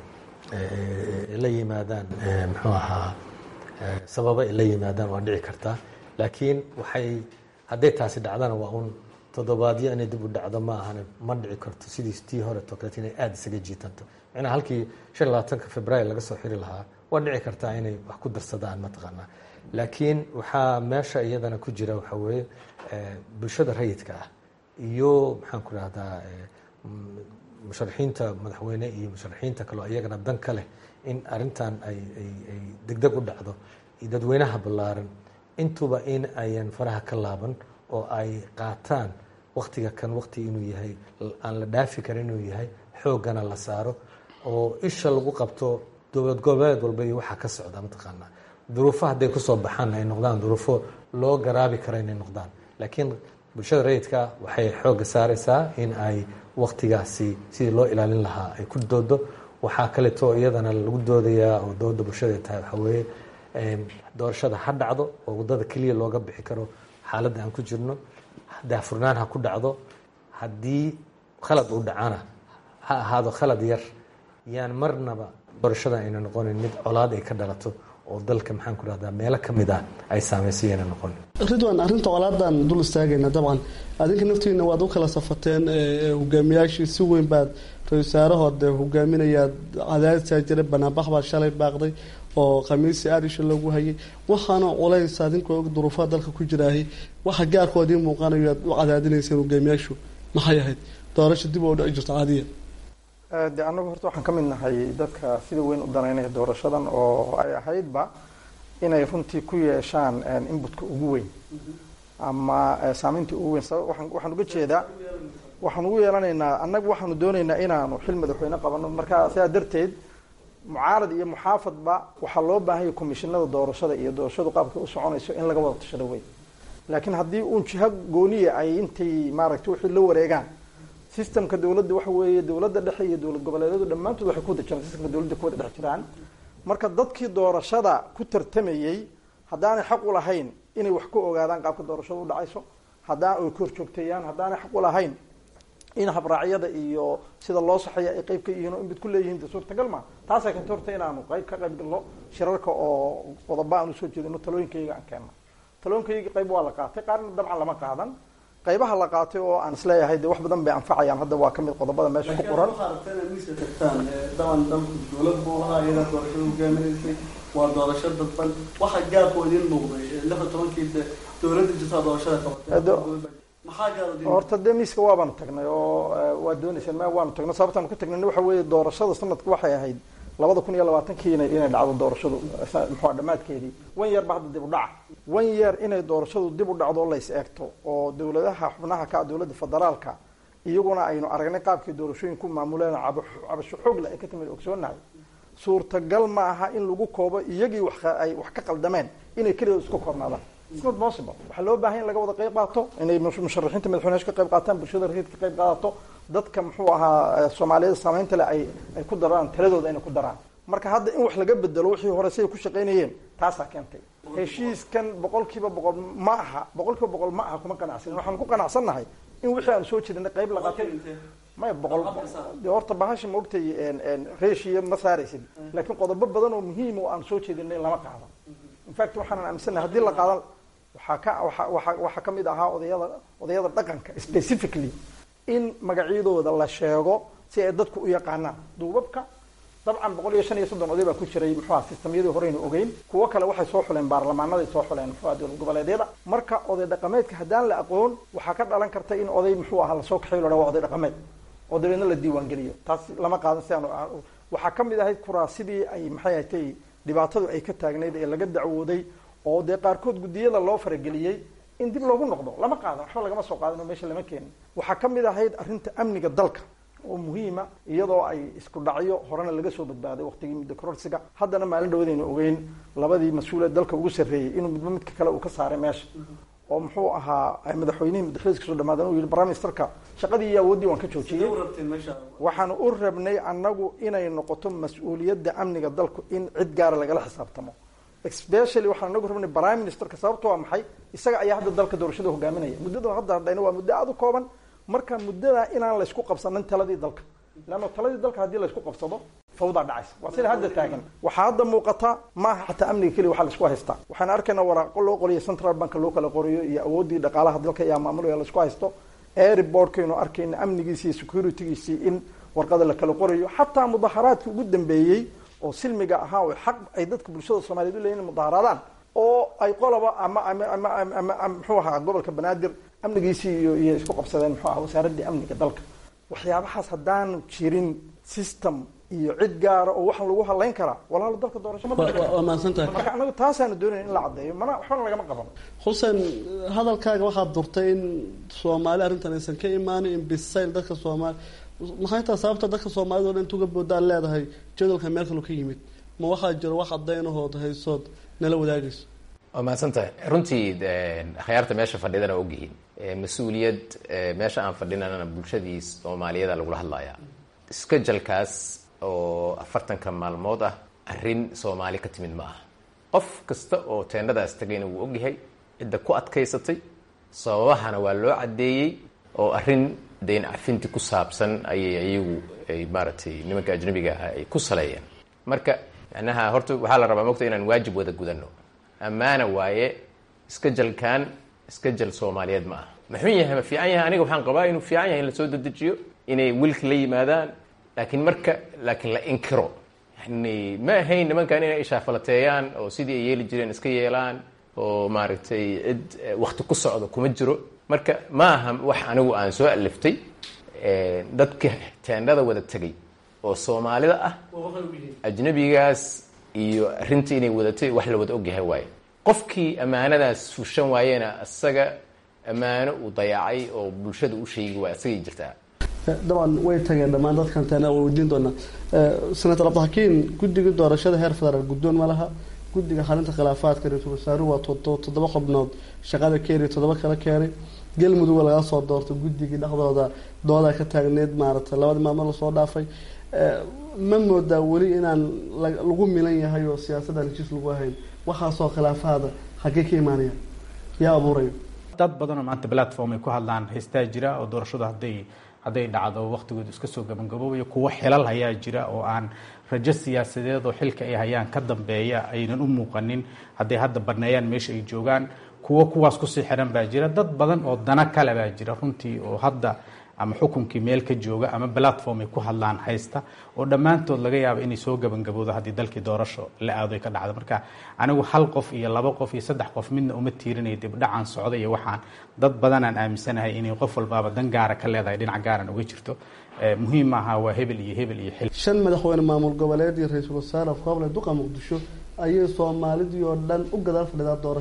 la yimaadaan muxuu ahaa sababa ay la yimaadaan waa dhici kartaa laakiin waxay hadday taasi dhacdana waa un toddobaadyo inay dib u dhacdo ma ahane ma dhici karto sidii tii hore toklet inay aada isaga jiitanto macnaha halkii 25 February laga soo xiri lahaa waa dhici kartaa inay wax ku darsadaan mataqaanaa laakiin waxaa meesha iyadana ku jira waxa weeye bulshada rayidka ah iyo maxaan ku rahdaa musharaxiinta madaxweyne iyo musharaxiinta kale iyagana dan ka leh in arintan ay degdeg u dhacdo dadweynaha ballaaran intuba in ayan faraha ka laaban oo ay qaataan waqtiga kan waqti inuu yahay aan la dhaafi karin inuu yahay xoogana la saaro oo isha lagu qabto dowlad goboleed walba iyo waxa ka socda mataqaanaa duruufo hadday kusoo baxaan ay noqdaan duruufo loo garaabi kara inay noqdaan laakiin bulshada rayidka waxay xooga saaraysaa in ay waqtigaasi sidii loo ilaalin lahaa ay ku doodo waxaa kaleeto iyadana lagu doodayaa oo dooda bulshada tahay waxaa weeye doorashada ha dhacdo oo waddada keliya looga bixi karo xaaladda aan ku jirno daafurnaan ha ku dhacdo haddii khalad uu dhacana ha ahaado khalad yar yaan marnaba doorashada ayna noqonin mid colaad ay ka dhalato oo dalka maxaan ku rahdaa meelo ka mid ah ay saameysayana noqon ridwan arrinta colaadan dul istaagayna dabcan adinka naftiina waad u kala safateen hogaamiyaashii si weyn baad ra-iisul wasaarahood hogaaminayaad cadaadisa jiray banaanbax baad shalay baaqday oo khamiisi aad isha loogu hayay waxaana culays adinkoo og duruufaha dalka ku jiraahay waxa gaarkoodii muuqanayo aad u cadaadinayseen hogaamiyaashu maxay ahayd doorasho dib oo dhici jirto caadiya de anagu horta waxaan ka mid nahay dadka sida weyn u danaynaya doorashadan oo ay ahaydba inay runtii ku yeeshaan inbutka ugu weyn ama saameyntii ugu weyn waxaan uga jeedaa waxaan ugu yeelanaynaa annagu waxaanu doonaynaa inaanu xil madaxweyne qabano marka sidaa darteed mucaarad iyo muxaafadba waxaa loo baahanya komishinada doorashada iyo doorashadu qaabka u soconayso in laga wada tashado wey laakiin haddii uun jiha gooniya ay intay maaragtay wixii la wareegaan systemka dowladda waxa weeye dowladda dhexe iyo dowlad goboleedyadu dhammaantood waxay ku wada jiraan systemka dowladda ku wada dhex jiraan marka dadkii doorashada ku tartamayey haddaanay xaq u lahayn inay wax ku ogaadaan qaabka doorashada u dhacayso haddaan ay kor joogteeyaan haddaanay xaq u lahayn in habraacyada iyo sida loo saxeeya ay qayb ka yihiin oo in bid ku leeyihiin de suurtagal ma taasay keenta horta inaanu qayb ka qayb galno shirarka oo qodoba aan usoo jeedino talooyinkayga aan keenno talooyinkayga qayb waa la qaatay qaarna dabcan lama qaadan qaybaha la qaatay oo aan isleeyahay de wax badan bay anfacayaan hadda waa kamid qodobada meesha ku qoran waa doorasho dadban waxa gaarkoo idin muuqday 16 dowladda jirta doorashada qabatay horta de miiska waabaanu tagnay oo waa doonayseen ma waanu tagnay sababtaan ku tagnay waxa weeye doorashada sanadka waxay ahayd 2020 inay dhacdo doorashadu muxuu dhamaadkeedii wan yar ba hadda dib u dhac wan yar inay doorashadu dib u dhacdo la is eegto oo dowladaha xubnaha ka dowladda federaalka iyaguna aynu aragnay qaabkii doorashooyinku maamuleen cabasho xoogle ay ka timid ogsoonahay suurtagal ma aha in lagu koobo iyagii ay wax ka qaldameen inay keliya isku kornaadaan. It's not possible. waxaa loo baahan in laga wada qayb qaato, inay musharaxiinta madaxweynaha ka qayb qaataan, bulshada rayidka ka qayb qaadato, dadka muxuu ahaa Soomaalida saameynta leh ay ku daraan taladooda inay ku daraan. marka hadda in wax laga bedelo wixii hore say ku shaqeynayeen taasaa keentay. heshiiskan 100% ma aha 100% ma aha kuma qanacsan. waxaan ku qanacsannahay in wixii aan soo jeedinay qayb la qaatay ma 100 horta bahasha ma ogtay reeshiya ma saaraysid laakiin qodobo badan oo muhiim oo aan soo jeedinay lama qaado. in fact waxaan aaminsanahay hadii la qaadan waxa ka mid ahaa odayada dhaqanka specifically in magacyadooda la sheego si ay dadku u yaqaanaan. duubabka dabcan 135 oday baa ku jiray muxuu ahaa sistamyadii horeyna ogeyn, kuwa kale waxay soo xuleen baarlamaanada soo xuleen muxuu ahaa dowlad goboleedyada. marka oday dhaqameedka hadaan la aqoon waxaa ka dhalan karta in oday muxuu ahaa la soo kaxeeyo loo oday dhaqameed oo dadna la diiwaan geliyo. taas lama qaadan si aan waxa ka mid ahayd kuraasidii ay maxay ahayd dhibaatadu ay ka taagneed ee laga dacwooday oo de qaarkood gudiyada loo farageliyay in dib loogu noqdo lama qaadan, waxba lagama soo qaadin oo meesha lama keenin. waxa ka mid ahayd arrinta amniga dalka oo muhiima iyadoo ay isku dhacyo horena laga soo badbaaday waqtigii muddo kororsiga. haddana maalin dhawadayna ogeyn labadii mas'uul ee dalka ugu sarreeyay inuu midka kale uu ka saaray meesha oo muxuu ahaa madaxweynihii madaxweynaha soo dhamaadan uu yiri prime ministerka shaqadii iyo awoodii waan ka joojiyay. waxaan u rabnay annagu inay noqoto mas'uuliyadda amniga dalku in cid gaar lagala xisaabtamo, especially waxaan nagu rabnay prime ministerka. sababtoo waa maxay? isaga ayaa hadda dalka doorashada hogaaminaya. muddada hadda hadayna waa muddo aad u kooban, marka muddada inaan la isku qabsanin taladii dalka, laana taladii dalka haddii la isku qabsado fawda dhacaysa. waa sida hadda taagan. waxaa hadda muuqata ma aha xataa amniga keliya waxa la isku haystaa. waxaan arkaynaa waraaqo loo qoriyo central bank loo kala qoriyo iyo awoodii dhaqaalaha dalka iyo maamulka la isku haysto. airportkaynu arkayna amnigiisa iyo securitygiisa in warqada la kala qoriyo. xataa mudaharaadkii ugu dambeeyey oo silmiga ahaa oo xaq ay dadka bulshada Soomaaliyeed u leeyihiin mudaharaadaan oo ay qolaba ama muxuu ahaa gobolka Banaadir amnigiisii iyo isku qabsadeen muxuu ahaa wasaaradda amniga dalka. waxyaabahaas haddaan jirin system iyo cid gaar oo waxaan lagu halayn karaa walaalo dalka doorasho ma dhici karto. waa maansantahay. marka anagu taasaan doonayna in la cadeeyo mana waxba lagama qaban. xuseen hadalkaaga waxaad durtay in Soomaali arrintan aysan ka imaanin in bisayl dadka Soomaali maxay tahay sababta dadka Soomaalida oo intuu boodaan leedahay jadalka meel kale ka yimid ma waxaa jira wax cadeynahood haysood nala wadaagayso. waa mahadsantahay. runtii akhyaarta meesha fadhidana ogyihiin mas-uuliyad meesha aan fadhinana bulshadii Soomaaliyeed lagula hadlayaa. iska jalkaas oo 40 maalmood ah arrin Soomaali ka timid ma aha. qof kasta oo teendadaas tagayna wuu ogyahay cidda ku adkaysatay sababahana waa loo cadeeyay oo arrin deyn cafinti ku saabsan ayay ayagu ay maaragtay nimanka ajnabiga ah ay ku saleeyeen. marka macnaha horta waxaa la rabaa mogta inaan waajib wada gudano. ammaana waaye iska jalkaan iska jal Soomaaliyeed ma aha. maxuu yahay ma fiican yahay? aniga waxaan qabaa inuu fiican yahay in la soo dedejiyo inay wilka la yimaadaan laakiin la inkiro. yani ma ahayn nimankan inay ishaafalateeyaan oo sidii ay yeeli jireen iska yeelaan oo maaragtay cid waqti ku socdo kuma jiro. marka ma aha wax anigu aan soo aliftay. dadka teendhada wada tagay oo Soomaalida ah ajnabigaas iyo arrintii inay wadatay wax la wada ogyahay waaye. qofkii ammaanadaas fushan waayena asaga ammaano uu dayacay oo bulshada u sheegi waay asagay jirtaa. dabcan way tageen dhammaan dadkan taana way wadiin doonaa. senator Abdulhakiin guddiga doorashada heer federaal guddoon ma laha. guddiga xalinta khilaafaadka ra'iisul wasaaruhu waa 7 xubnood shaqada keenay 7 kala keenay. galmudug laga soo doortay guddiga dhexdooda dooda ka taagneed maaragtay labada maamul la soo dhaafay. ma moodaa weli inaan lagu milan yahay oo siyaasadda heshiis lagu hayn waxaa soo khilaafaada xagee ka imaanaya yaa abuuray dad badan oo maanta platform ay ku hadlaan heestaa jira oo doorashada hadday dhacdo waqtigooda iska soo gabagaboobayo kuwa xilal hayaa jira oo aan rajo siyaasadeed oo xilka ay hayaan ka dambeeya aynan u muuqanin hadday hadda baneeyaan meesha ay joogaan. kuwaas ku sii xiran baa jira. dad badan oo dana kale baa jira runtii oo hadda ama xukunkii meel ka jooga ama platform ay ku hadlaan haysta oo dhammaantood laga yaabo inay soo gabagaboodo haddii dalkii doorasho la aado ay ka dhacdo. marka anigu 1 qof iyo 2 qof iyo 3 qof midna uma tiirinay dib dhacaan socda iyo waxaan dad badan aan aaminsanahay inay qof walbaaba dan gaara ka leedahay dhinac gaaran uga jirto. muhiim maaha waa hebel iyo xil. 5 madaxweyne maamul goboleed iyo ra'iisul wasaare afqaable duqa Muqdisho ayay Soomaalidii oo dhan u gadaal fadhidaa doorashada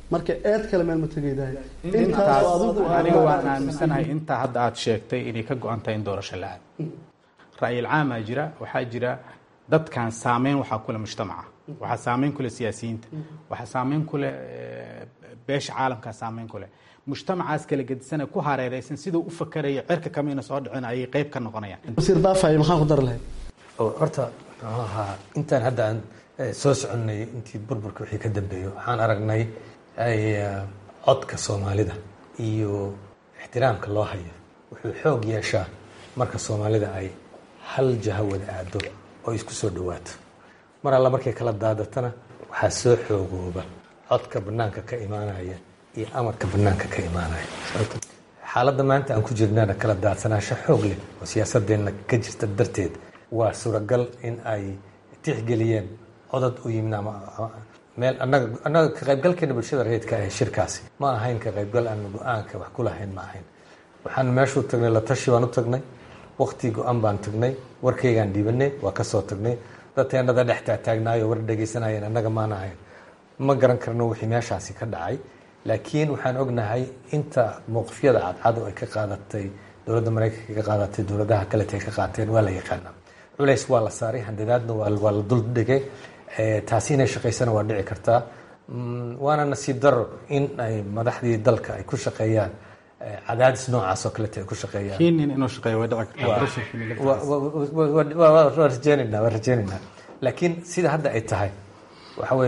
marka eed kale meel ma tegaydahay intaas aniga waan aaminsanahay intaa hadda aad sheegtay inay ka go-an tahay in doorasho la aado ra'yil caamaa jira waxaa jira dadkan saameyn waxaa kule mujtamaca waxaa saameyn kule siyaasiyiinta waxaa saameyn kule beesha caalamkaa saameyn kule mujtamacaas kala gedisana ku hareereysan siduu u fakarayo cirka kamina soo dhicin ayay qayb ka noqonayaan wasiir baafay maxaa ku dar lahayd horta muxuu ahaa intaan hadda aan soo soconnay intii burburka wixii ka dambeeyo waxaan aragnay codka soomaalida iyo ixtiraamka loo hayo wuxuu xoog yeeshaa marka soomaalida ay hal jaha wada aado oo isku soo dhawaato mar alla markay kala daadatana waxaa soo xoogooba codka banaanka ka imaanaya iyo amarka banaanka ka imaanaya xaaladda maanta aan ku jirnaana kala daadsanaasho xoog leh oo siyaasadeenna ka jirta darteed waa suuragal in ay tixgeliyeen codad u yimid ama meel annaga ka qaybgalkeena bulshada rayidka ee shirkaasi ma ahayn ka qaybgal aan go-aanka wax ku lahayn ma ahayn waxaan meeshuu tagnay la tashi baan u tagnay waqti go-aan baan tagnay warkaygaan dhiibanay waa ka soo tagnay dadteennada dhex taagnaayoo war dhegaysanayeen annaga maan ahayn ma garan karno wixii meeshaasi ka dhacay laakiin waxaan ognahay inta mowqifyada cadcad oo ay ka qaadatay dowladda maraykanka ka qaadatay dowladaha kalete ay ka qaateen waa la yaqaanaa culays waa la saaray handadaadna waa la dul dhigay taasi inay shaqaysana waa dhici kartaa waana nasiib daro in ay madaxdii dalka ay ku shaqeeyaan cadaadis noocaas oo kalete ay ku shaqeeyaan inuu shaqeeyo way dhici kartaa rajeynayna laakiin sida hadda ay tahay waxa weeye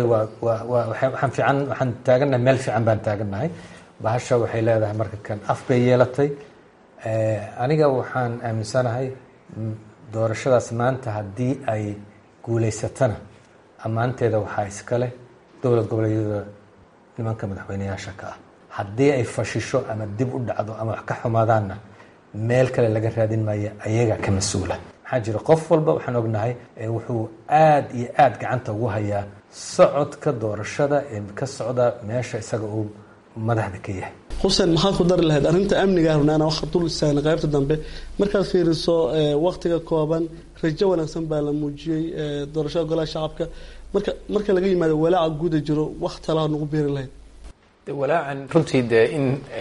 waxaan taagannahay meel fiican baan taagannahay bahasha waxay leedahay marka kan af bay yeelatay aniga waxaan aaminsanahay doorashadaas maanta haddii ay guulaysatana ammaanteeda waxaa iskale dowlad goboleedyada nimanka madaxweyneyaasha ka ah haddii ay fashisho ama dib u dhacdo ama wax ka xumaadaanna meel kale laga raadin maayo ayagaa ka mas-uula maxaa jira qof walba waxaan ognahay wuxuu aad iyo aad gacanta ugu hayaa socodka doorashada ee ka socda meesha isaga uu madaxda ka yahay xuseen maxaad ku dari lahayd arrinta amniga runaan waxa dul istaagna qaybta dambe markaad fiiriso waqtiga kooban rajo wanaagsan baa la muujiyay doorashada golaha shacabka marka laga yimaado walaaca guuda jiro waqti la nagu beeri lahayd walaacan runtii dee in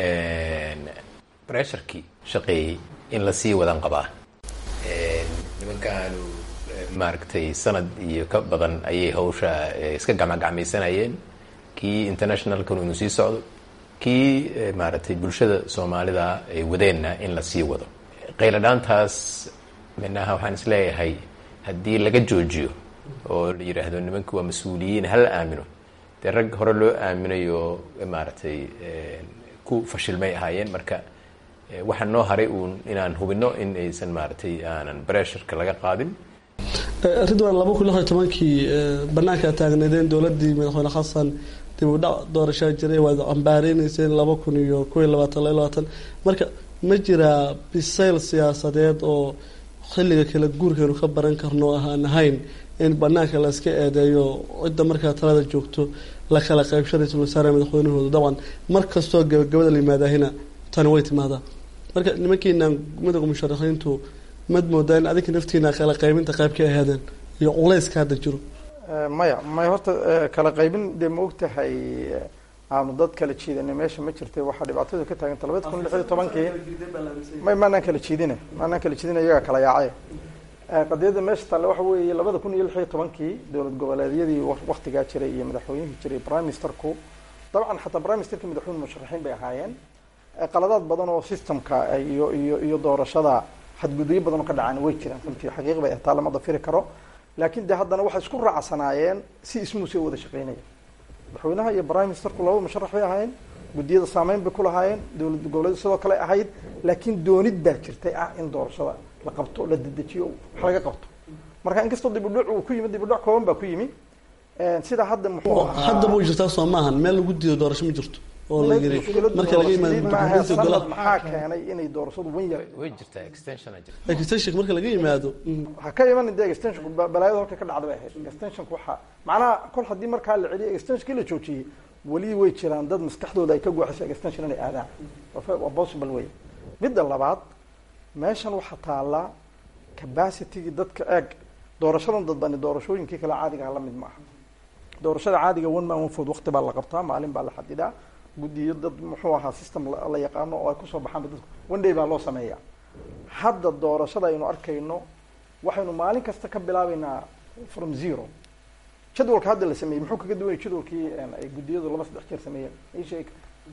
pressurkii shaqeeyey in la sii wadan qabaa nimankaanu maaragtay sanad iyo ka badan ayay hawsha iska gacmagacmaysanayeen kii internationalkanu inuu sii socdo kii maaragtay bulshada soomaalida ay wadeenna in la sii wado qayladhaantaas minaha waxaan isleeyahay haddii laga joojiyo oo la yidhaahdo nimanku waa mas-uuliyiin hala aamino dee rag hore loo aaminay oo maaragtay ku fashilmay ahaayeen marka waxaa noo haray uun inaan hubino in aysan maaragtay aanan bressurka laga qaadin ridwan 2016kii banaanka taagneedeen dowladii madaxweyne xasan dib u dhac doorasho jiray waa ambaareynayeen 2022 marka ma jira bisayl siyaasadeed oo xilliga kala guurkeenu ka baran karno aan ahayn in banaanka la iska eedeeyo cidda markaa talada joogto la kala qaybshanayso wasaare madaxweynahooda dabcan markastoo gabagabada la yimaadahina tani way timaadaa marka nimankiina midowga musharaxiintu mad moodaan adinka naftiina kala qaybinta qayb ka ahaadeen iyo culayska hadda jiro maya horta kala qaybin dee ma ogtahay aanu dad kala jiidanay meesha ma jirtay waxaa dhibaatadu ka taaganta 2016 maanaan kala jiidina iyagaa kala yaacay qadiyada meesha taale waxa weeye 2016kii dowlad goboleedyadii waqtigaa jiray iyo madaxweynihii jiray prime ministerku dabcan xataa prime ministerka madaxweyne musharaxiin bay ahaayeen qaladaad badan oo systemka iyo doorashada xadgudubyo badan oo ka dhacaan way jiraan runtii xaqiiq bay taa lama dafiri karo laakiin de haddana waxay isku raacsanaayeen si ismuusay wada shaqeynaya madaxweynaha iyo prime ministerku laba musharax bay ahaayeen guddiyada saameyn bay ku lahaayeen dowlad goboleed sidoo kale ahayd laakiin doonid baa jirtay in doorashada la qabto la dedejiyo wax laga qabto marka inkastoo dib u dhac uu ku yimid dib u dhac kooban baa ku yimi sida hadda muxuu hadda buu jirtaa Soomaaliya meel lagu diido doorasho ma jirto oo la yiri marka laga yimaado maxaa keenay inay doorashadu wan yar way jirtaa extension marka laga yimaado waxa ka iman inda extension balaayada halka ka dhacday ahayd extension waxa macnaha kol hadii marka la celiyo extension la joojiyay wali way jiraan dad maskaxdooda ay ka gooxisay extension inay aadaan waa possible way midda labaad meeshan waxa taala capacity dadka eeg doorashadan dad bani doorashooyinkii kala caadiga la mid maaha doorashada caadiga one man one vote waqti baa la qabtaa, maalin baa la xadidaa, guddiyo dad muxuu ahaa system la yaqaano oo ay kusoo baxaan dadku one day baa loo sameeyaa. hadda doorashada aynu arkayno waxaynu maalin kasta ka bilaabaynaa from zero. jadwalka hadda la sameeyey muxuu kaga duwan yahay jadwalkii ay guddiyadu 2-3 jeer sameeyeen? ii sheeg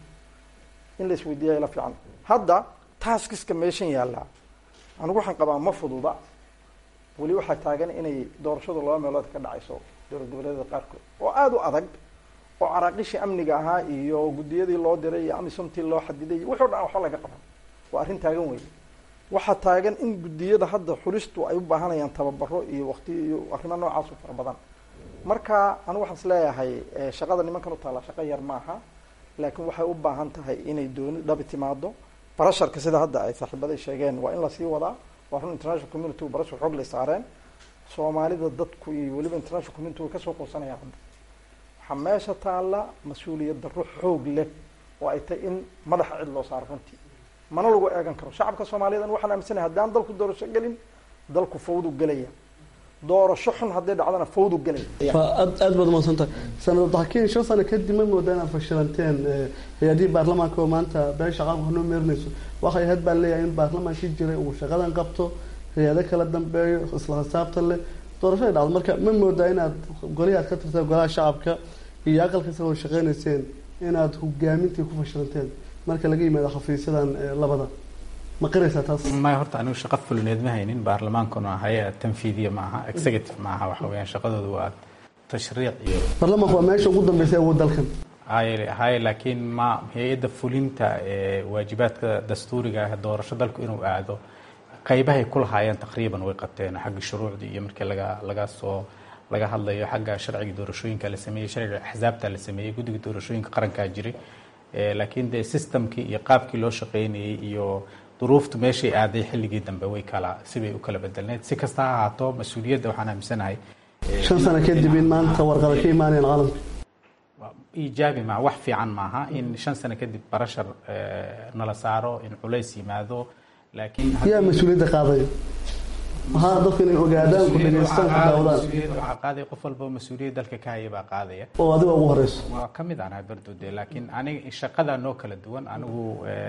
in la isweydiiyaa ila fiican. hadda taskiska meeshan yaallaa anigu waxaan qabaa ma fududa, weli waxaa taagan inay doorashadu 2 meelood ka dhacayso dowlad goboleedyada qaarkood oo aada u adag, oo caraaqishii amniga ahaa iyo guddiyadii loo diray iyo amisomtii loo xadiday wuxuu dhan waxba laga qaban. waa arrin taagan weyn. waxaa taagan in guddiyada hadda xulistu ay u baahanayaan tababaro iyo waqti iyo arrimo noocaas u fara badan. marka anigu waxaan is leeyahay shaqada nimankan u taalla shaqo yar maaha, laakiin waxay u baahan tahay inay dooni dhabi timaado. barasharka sida hadda ay saaxiibaday sheegeen waa in lasii wadaa. waa run international community barashar xoog lay saareen. soomaalida dadku iyo weliba international community way kasoo qoonsanayaan hadda. waxaa meesha taalla mas-uuliyad darro xoog leh oo ay tahay in madaxa cid loo saaro runtii, mana lagu eegan karo. shacabka soomaaliyeed waxaan aaminsanahay haddaan dalku doorasho gelin, dalku fawdu gelaya. doorasho xun hadday dhacdana fawdu gelaya. aad baad umaadsantahay. sanad dakiin 5 sano kadib ma moodaan aad fashilanteen hay-adihii baarlamaanka oo maanta beesha qaabka noo meerinayso. waxay had baan leeyahay in baarlamaankii jiray uu shaqadan qabto, hay-ado kala dambeeyo, isla xisaabtan leh, doorasho ay dhacdo. marka ma moodaa inaad golihi aad ka tirtaa golaha shacabka iyo aqalka soo shaqeynayseen inaad hogaamintii ku fashilanteen marka laga yimaado xafiisyadan labada? ma qiraysaa taas? ma horta anigu shaqo fulineed ma haynin. baarlamaankuna hay-ad tanfiidiya maaha, executive maaha. waxa weeyaan shaqadoodu waa tashriic iyo baarlamaanku waa meesha ugu dambeysay awood dalkan. hay laakiin ma hay-adda fulinta waajibaadka dastuuriga ah doorasho dalku inuu aado qaybahay ku lahaayeen taqriiban way qabteen. xagga shuruucdii iyo markii laga hadlayo xagga sharciga doorashooyinka la sameeyey, sharciga axsaabta la sameeyey, guddiga doorashooyinka qarankaa jiray. laakiin dee systemkii iyo qaabkii loo shaqeynayay iyo duruuftu meeshay aaday xilligii dambe way kala sibay u kala bedelneed. si kasta ha ahaato mas-uuliyadda waxaan aaminsanahay 5 sano kadib in maanta warqada ka imaanayaan caalamka iijaabi ma wax fiican maaha in 5 sano kadib barashar nala saaro, in culays yimaado. laakiin yaa mas-uuliyadda qaadaya maxaa dadku inay ogaadaan ku dhageystaan ku daawadaan? waxaa qaadaya qof walba mas-uuliyad dalka ka haya baa qaadaya oo adiga ugu horeyso. waa ka mid aan bardoode, laakiin aniga shaqada noo kala duwan. anigu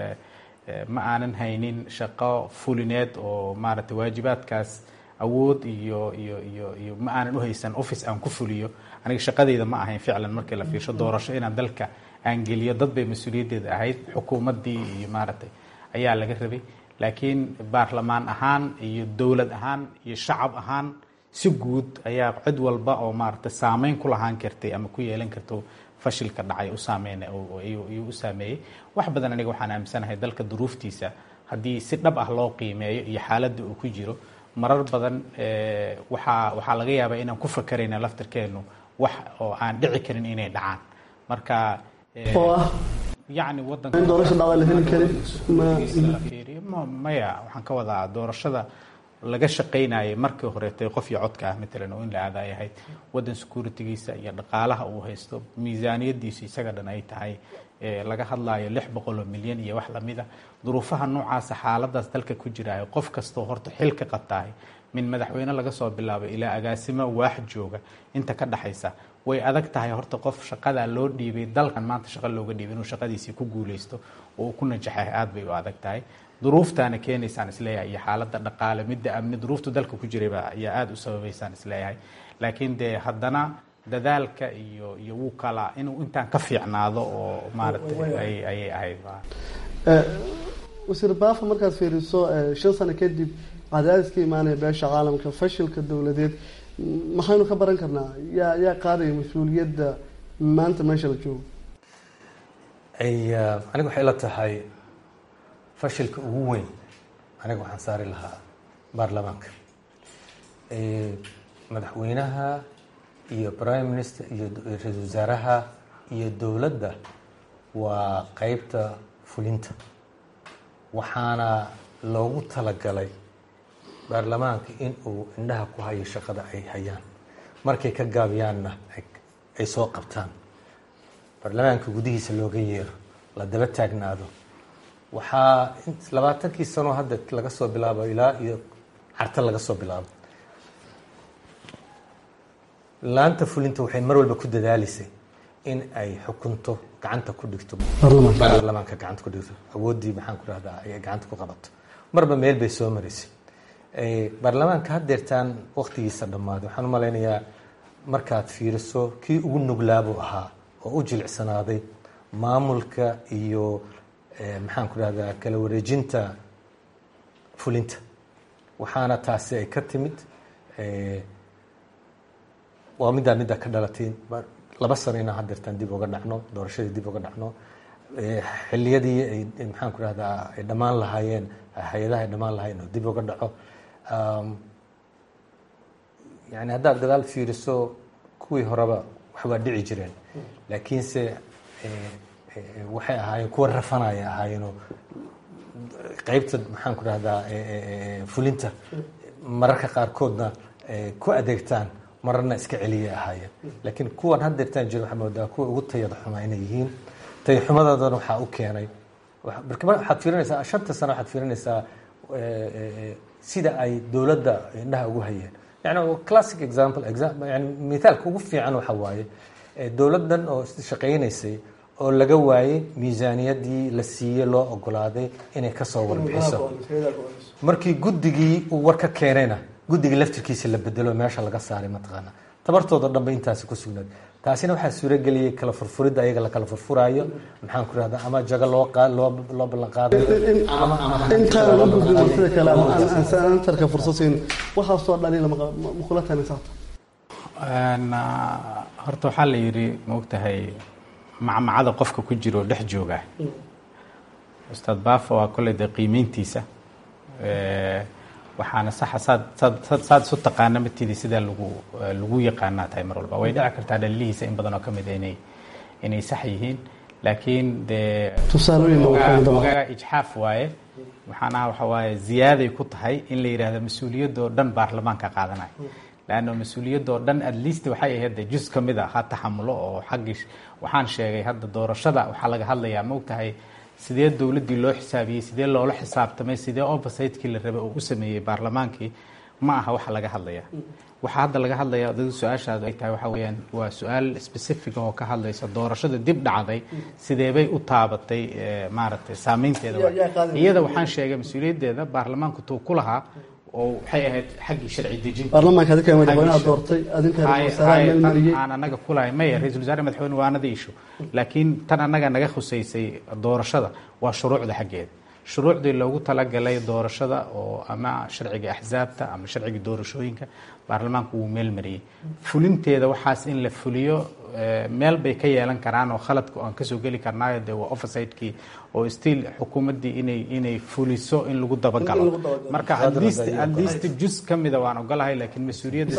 ma aanan haynin shaqo fulineed oo maaragtay waajibaadkaas awood iyo ma aanan u haysan office aan ku fuliyo. aniga shaqadayda ma ahayn ficlan markii la fiirsho doorasho inaan dalka aan geliyo. dad bay mas-uuliyaddeeda ahayd, xukuumaddii iyo maaragtay ayaa laga rabay. laakiin baarlamaan ahaan iyo dowlad ahaan iyo shacab ahaan si guud ayaa cid walba oo maaragtay saameyn ku lahaan kartay ama ku yeelan karto fashilka dhacay u saameeyey. wax badan aniga waxaan aaminsanahay dalka duruuftiisa haddii si dhab ah loo qiimeeyo iyo xaaladda uu ku jiro, marar badan waxaa laga yaabaa inaan ku fakarayna laftirkeenu wax oo aan dhici karin inay dhacaan. marka yani wadanka doorasho dhacda la heli karin maya waxaan ka wadaa doorashada laga shaqeynayay markii horeetay qof iyo codka ah matalan oo in la aada ay ahayd wadan securitygiisa iyo dhaqaalaha uu haysto miisaaniyadiisa isaga dhan ay tahay laga hadlayo 600 milyan iyo wax lamida. duruufaha noocaas xaaladaas dalka ku jiraayo qof kastoo horta xil ka qabtaay min madaxweyne laga soo bilaabo ilaa agaasimo waax jooga inta ka dhaxaysa way adag tahay horta qof shaqada loo dhiibay dalkan maanta shaqo looga dhiibay inuu shaqadiisii ku guuleysto oo ku najaxay aad bay u adag tahay. duruuftaana keenaysaan isleeyahay iyo xaaladda dhaqaale midda amni duruuftu dalka ku jirayba ayaa aada u sababaysaan isleeyahay. laakiin dee haddana dadaalka iyo wuu kala inuu intaan ka fiicnaado oo maaragtay ayay ahayd. wasiir Baafa markaad fiiriso 5 sano kadib cadaadiska imaanaya beesha caalamka, fashilka dowladeed, maxaynu ka baran karnaa? yaa qaadaya mas-uuliyadda maanta meesha la joogo? aniga waxay la tahay fashilka ugu weyn aniga waxaan saari lahaa baarlamaanka. madaxweynaha iyo prime minister iyo ra-iisul wasaaraha iyo dowladda waa qeybta fulinta, waxaana loogu talagalay baarlamaanka in uu indhaha ku hayo shaqada ay hayaan, markay ka gaabiyaanna ay soo qabtaan. baarlamaanka gudihiisa looga yeero, la daba taagnaado. waxaa 20kii sano hadda laga soo bilaabo ilaa iyo carta laga soo bilaabo laanta fulinta waxay mar walba ku dadaalisay in ay xukunto gacanta ku dhigto baarlamaanka gacanta ku dhigto awoodii maxaan ku rahdaa ay gacanta ku qabato marba meel bay soo marisay baarlamaanka haddeertaan waqtigiisa dhammaaday waxaan u malaynayaa markaad fiiriso kii ugu nuglaabuu ahaa oo u jilicsanaaday maamulka iyo maxaan ku rahdaa kala wareejinta fulinta waxaana taasi ay ka timid waa middaa ka dhalatay 2 sano inaan haddeertaan dib uga dhacno doorashadii dib uga dhacno xilliyadii ay maxaan ku rahdaa ay dhammaan lahaayeen hay-adaha ay dhammaan lahaayeen oo dib uga dhaco yani haddaad gadaal fiiriso kuwii horeba wax waa dhici jireen laakiinse waxay ahaayeen kuwa rafanaya ahaayeenoo qaybta maxaan ku rahdaa fulinta mararka qaarkoodna ku adeegtaan mararna iska celiya ahaayeen laakiin kuwan haddeertaan jiro waxaa moodaa kuwa ugu tayada xumaa inay yihiin tay xumadoodan waxaa u keenay waxaad fiirinaysaa 5 sano waxaad fiirinaysaa sida ay dowladda indhaha ugu hayeen yani classic example yani mithaalka ugu fiican waxa waaye dowladdan oo shaqaynaysay oo laga waayey miisaaniyadii la siiyey loo ogolaaday inay kasoo warbixiso markii guddigii uu war ka keenayna guddigii laftirkiisa la bedelo meesha laga saaray mataqaana tabartooda dhanba intaasi ku sugnayd taasina waxaa suurageliyey kala furfuridda ayaga la kala furfuraayo maxaan ku rahdaa ama jago loo ballan qaadayo intaan u gudbin sida kale aan tarka fursad siin waxa soo dhaliila maqula tanaysa horta waxaa la yiri moogtahay macmacada qofka ku jiro dhex jooga ustaad baafo waa kolleyda qiimeyntiisa waxaana saad isu taqaana matidi sida lagu yaqaanaa tahay mar walba way dhici kartaa dhalihiisa in badan oo ka mid inay sax yihiin laakiin dee tusaalooyin ijxaaf waaye waxaana waxa waaye ziyaaday ku tahay in la yidhaahdo mas-uuliyadoo dhan baarlamaanka qaadanaya laanno mas-uuliyadoo dhan at least waxay ahayd jus ka mid a ha taxamulo oo xaggii waxaan sheegay hadda doorashada waxaa laga hadlayaa maogtahay sidee dowladdii loo xisaabiyey sidee loola xisaabtamay sidee oversightkii la rabay oo u sameeyey baarlamaankii ma aha waxa laga hadlayaa waxaa hadda laga hadlaya dad su-aashaadu ay tahay waxa weeyaan waa su-aal specific oo ka hadlaysa doorashada dib dhacday sideebay u taabatay maaragtay saameynteeda iyada waxaan sheegay mas-uuliyaddeeda baarlamaanku tuu ku lahaa oo waxay ahayd xaggii sharci dejinta baarlamaanka adinka madaxweynaha doortay adinka aan anaga kulahay maya ra-iisul wasaare madaxweyne waanada isho laakiin tan annaga naga khusaysay doorashada waa shuruucda xaggeeda shuruucdii loogu talagalay doorashada oo ama sharciga axsaabta ama sharciga doorashooyinka baarlamaanku wuu meel mariyey fulinteeda waxaas in la fuliyo meel bay ka yeelan karaan oo khaladku aan kasoo geli karnaayo dee waa oversightkii oo still xukuumaddii inay fuliso in lagu dabagalo marka at least jus ka mida waan ogolahay laakiin mas-uuliyadda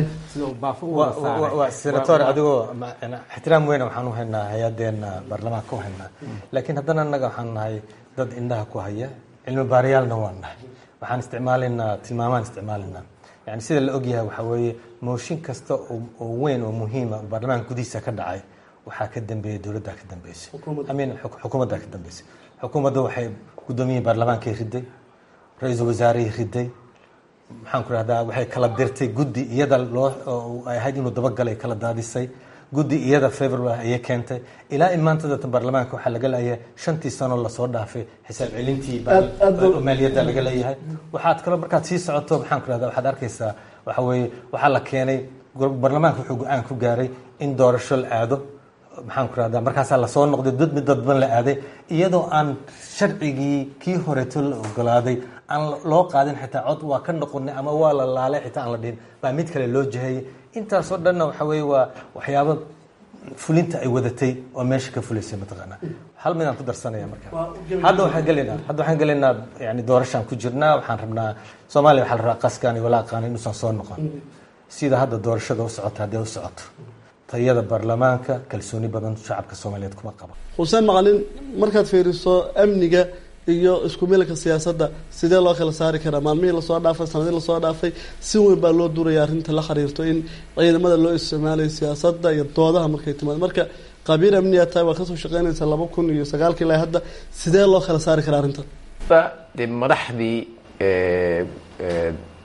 senator adigoo ixtiraam weyna waxaan u haynaa hay-adeena baarlamaanka u haynaa laakiin haddana annaga waxaan nahay dad indhaha ku haya cilmi baariyaalna waan nahay waxaan isticmaalaynaa tilmaamaan isticmaalaynaa yani sida la ogyahay waxaa weeye mooshin kasta oo weyn oo muhiima baarlamaanka gudihiisa ka dhacay waxaa ka dambeeyey dowladdaa ka dambeysay xukuumaddaa ka dambeysay xukuumadda waxay guddoomiyihii baarlamaankay riday ra-iisul wasaarihii riday maxaan ku rahdaa waxay kala dirtay guddi iyada loo ay ahayd inuu dabagalay kala daadisay guddi iyada favor ayay keentay ilaa in maanta dadka baarlamaanka waxaa laga leeyahay 5 sano lasoo dhaafay xisaab celintii maaliyadda laga leeyahay waxaad kaloo markaad sii socoto maxaan ku rahdaa waxaad arkaysaa waxa weeye waxaa la keenay baarlamaanka wuxuu go-aan ku gaaray in doorasho la aado maxaan ku rahdaa markaasaa lasoo noqday mid dadban la aaday iyadoo aan sharcigii kii horeeto la ogolaaday aan loo qaadin xitaa cod waa ka noqonay ama waa la laalay xitaa aan la dhihin baa mid kale loo jahayay intaasoo dhanna waxa weeye waa waxyaabo fulinta ay wadatay oo meesha ka fulaysay mataqaana hal midaan ku darsanaya marka hadda waxaan gelaynaa yani doorashaan ku jirnaa waxaan rabnaa Soomaaliya waxa la rabaa qaskaan iyo walaaqaan inuusan soo noqon sida hadda doorashada u socota hadii u socoto tayada baarlamaanka kalsooni badan shacabka Soomaaliyeed kuma qabo Xuseen Macalin markaad fiiriso amniga iyo isku milka siyaasadda sidee loo kala saari karaa maalmihii la soo dhaafay sanadii la soo dhaafay si weyn baa loo duuraya arrinta la xiriirto in ciidamada loo isticmaalayo siyaasadda iyo doodaha markay timaado marka qabiir amniga tahay waa kasoo shaqeynaysa 2009 ilaa hadda sidee loo kala saari karaa arrintan de madaxdii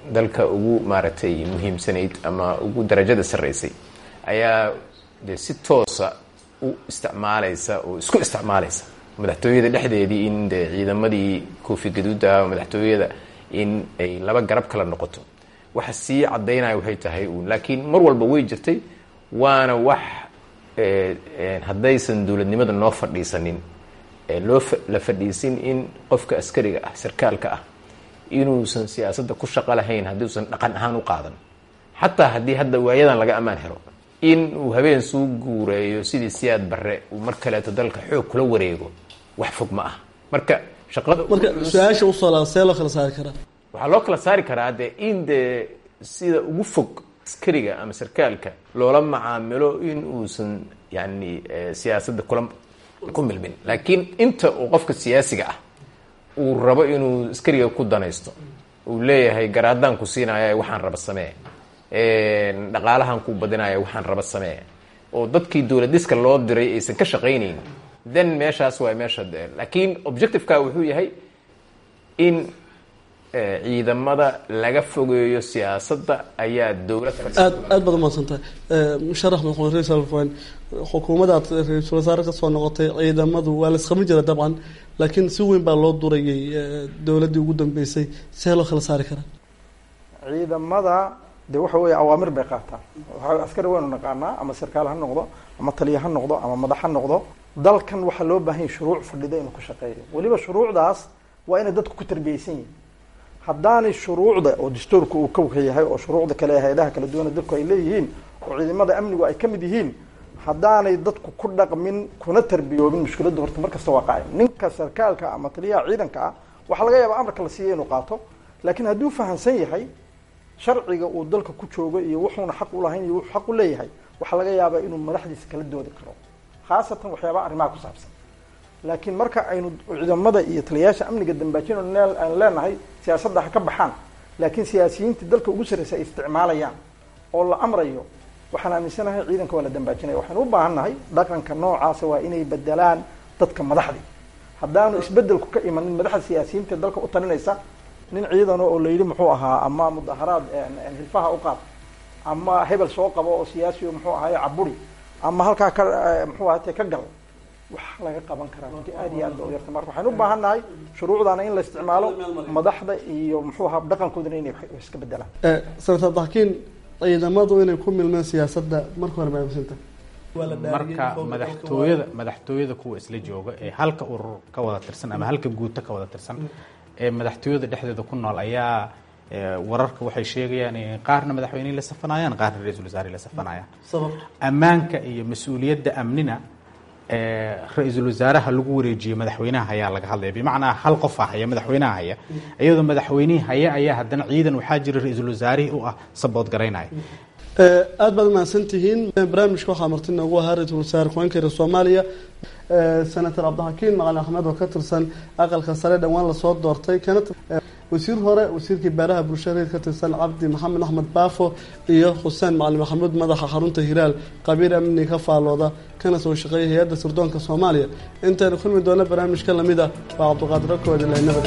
dalka ugu maaragtay muhiimsanayd ama ugu darajada sarreysay ayaa de si toosa u isticmaalaysa oo isku isticmaalaysa madaxtooyada dhexdeedii in de ciidamadii koofi gaduuda madaxtooyada in ay laba garab kala noqoto waxa sii cadaynaya waxay tahay laakiin mar walba way jirtay waana wax haddaysan dowladnimada noo fadhiisanin la fadhiisin in qofka askariga ah sarkaalka ah inuusan siyaasadda ku shaqo lahayn haddiuusan dhaqan ahaan u qaadan xataa haddii hadda waayadan laga ammaan helo in uu habeen suu guureeyo sidii siyaad barre uu mar kaleeto dalka xoog kula wareego wax fog ma ah marka shaqada su-aasha usoo see loo kala saari karaa waxaa loo kala saari karaa de in dee sida ugu fog askariga ama sarkaalka loola macaamilo in uusan yani siyaasadda ku milmin laakiin inta uu qofka siyaasiga ah uu rabo inuu askariga ku danaysto uu leeyahay garaadaan ku siinaya waxaan raba samee dhaqaalahan ku badinaya waxaan raba samee oo dadkii dowladiska loo diray aysan ka shaqaynayn then meeshaas waa meesha laakiin objectiveka wuxuu yahay in ciidamada laga fogeeyo siyaasadda ayaa dowlad aad baad umahadsantahay musharax madaxweyne ra-iisul xukuumadaad ra-iisul wasaare kasoo noqotay ciidamadu waa la isqaban jira dabcan laakiin si weyn baa loo durayay dowladdii ugu dambeysay see loo kala saari karaa ciidamada de waxa weeye awaamir bay qaataan waxa askari waynu naqaanaa ama sarkaal ha noqdo ama taliya ha noqdo ama madax ha noqdo dalkan waxaa loo baahan yahay shuruuc fadhida inuu ka shaqeeyo weliba shuruucdaas waa inay dadku ku tarbiyeysan yihin haddaanay shuruucda oo dastuurka uu kawka yahay oo shuruucda kale hay-adaha kala duwana dadku ay leeyihiin oo ciidamada amnigu ay ka mid yihiin haddaanay dadku ku dhaqmin kuna tarbiyoobin mushkiladda horta markasta waa qaa'im ninka sarkaalka ama taliyaha ciidanka ah waxaa laga yaabaa amarka la siiya inuu qaato laakiin hadduu fahamsan yahay sharciga uu dalka ku joogo iyo wuxuuna xaq ulahayn iyo wuxuu xaq u leeyahay waxaa laga yaabaa inuu madaxdiisa kala doodi karo khaasatan waxyaabaha arrimaha ku saabsan laakiin marka aynu ciidamada iyo taliyayaasha amniga dambaajin aan leenahay siyaasadda ha ka baxaan laakiin siyaasiyiinta dalka ugu sarreysa ay isticmaalayaan oo la amrayo waxaan aaminsanahay ciidanka waa la dambaajinaya waxaynu u baahannahay dhaqanka noocaasa waa inay bedelaan dadka madaxdii haddaanu isbedelku ka imanin madaxda siyaasiyiinta dalka u talinaysa nin ciidano oo layidhi muxuu ahaa ama mudaharaad hilfaha u qaad ama hebel soo qabo oo siyaasi muxuu ahaay caburi ama halkaa ka muxuu ahate ka gal wax laga qaban karaa runtii aad iyo aad ba u yarta marka waxaynu u baahan nahay shuruucdaana in la isticmaalo madaxda iyo muxuu ahaa dhaqankoodana inay iska bedelaan senator abdixakiin ciidamadu inay ku milmeen siyaasadda marka hore maamisanta marka madaxtooyada kuwa isla jooga ee halka urur ka wada tirsan ama halka guuto ka wada tirsan ee madaxtooyada dhexdeeda ku nool ayaa wararka waxay sheegayaan in qaarna madaxweynihii la safanayaan qaarna ra-iisul wasaare la safanayaan ammaanka iyo mas-uuliyadda amnina ra-iisul wasaaraha lagu wareejiyey madaxweynaha ayaa laga hadlaya bimacnaa hal qof ah haya madaxweynaha haya iyadoo madaxweynihii haya ayaa haddana ciidan waxaa jira ra-iisul wasaarihii u ah sabood garaynaya aad baad mahadsan tihiin barnaamijka waxaa marti noogu ahaa ra-iisul wasaare ku-aanka soomaaliya senator cabdixakiin macalin axmed oo ka tirsan aqalka sare dhowaan lasoo doortay wasiir hore wasiirkii beeraha bulshada ka tirsan cabdi maxamed axmed baafo iyo xuseen macalin maxamuud madaxa xarunta hiraal qabiir amni ka faalooda kana soo shaqeeya hay-adda sirdoonka soomaaliya intaynu kulmi doona barnaamijka lamid ah waa cabdiqaadir akoodi laynabad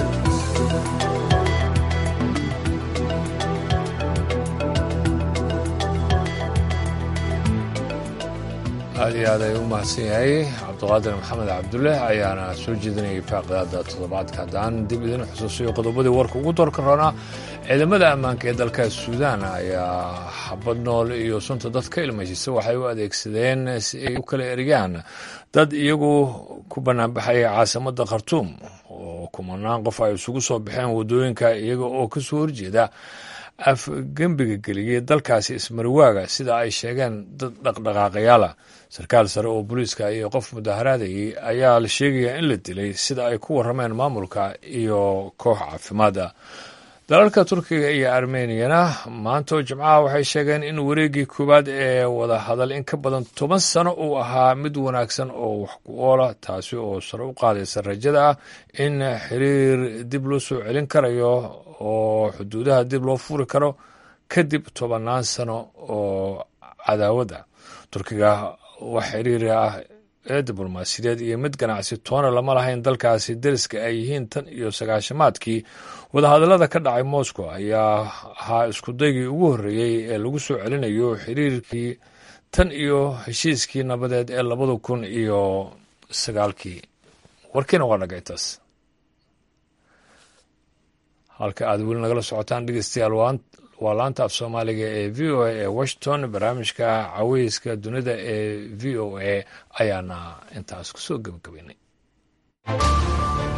aad iyo aad ay u mahadsan yahay cabdiqaadir maxamed cabdulle ayaana soo jeedinayay faaqdaada toddobaadka haddaan dib idin xusuusiyo qodobadii warka ugu doorka roonaa ciidamada ammaanka ee dalka suudaan ayaa xabad nool iyo sunta dad ka ilmaysisa waxay u adeegsadeen si ay u kala eriyaan dad iyagu ku banaanbaxaya caasimadda khartuum oo kumanaan qof ay isugu soo baxeen waddooyinka iyaga oo ka soo horjeeda afgembiga geliyey dalkaasi ismarwaaga sida ay sheegeen dad dhaqdhaqaaqayaala sarkaal sare oo booliiska iyo qof mudaharaadayay ayaa la sheegayaa in la dilay sida ay ku warrameen maamulka iyo koox caafimaada dalalka turkiga iyo armeniyana maantoo jimcaha waxay sheegeen in wareeggii koowaad ee wada hadal in ka badan 10 sano uu ahaa mid wanaagsan oo wax ku oola taasi oo sare u qaadaysa rajada ah in xiriir dib loo soo celin karayo oo xuduudaha dib loo furi karo kadib 10 sano oo cadaawada turkiga wax xiriir ah ee diblomaasiyadeed iyo mid ganacsi toona lama lahayn dalkaasi deriska ay yihiin tan iyo sagaashamaadkii wadahadallada ka dhacay moscow ayaa ahaa iskudaygii ugu horreeyey ee lagu soo celinayo xiriirkii tan iyo heshiiskii nabadeed ee 2009 warkiina waa dhagaytaas halka aad weli nagala socotaan dhegeystayaal waa laanta af soomaaliga ee v o a ee washington barnaamijka caweyska dunida ee v o a ayaana intaas kusoo gebagabaynay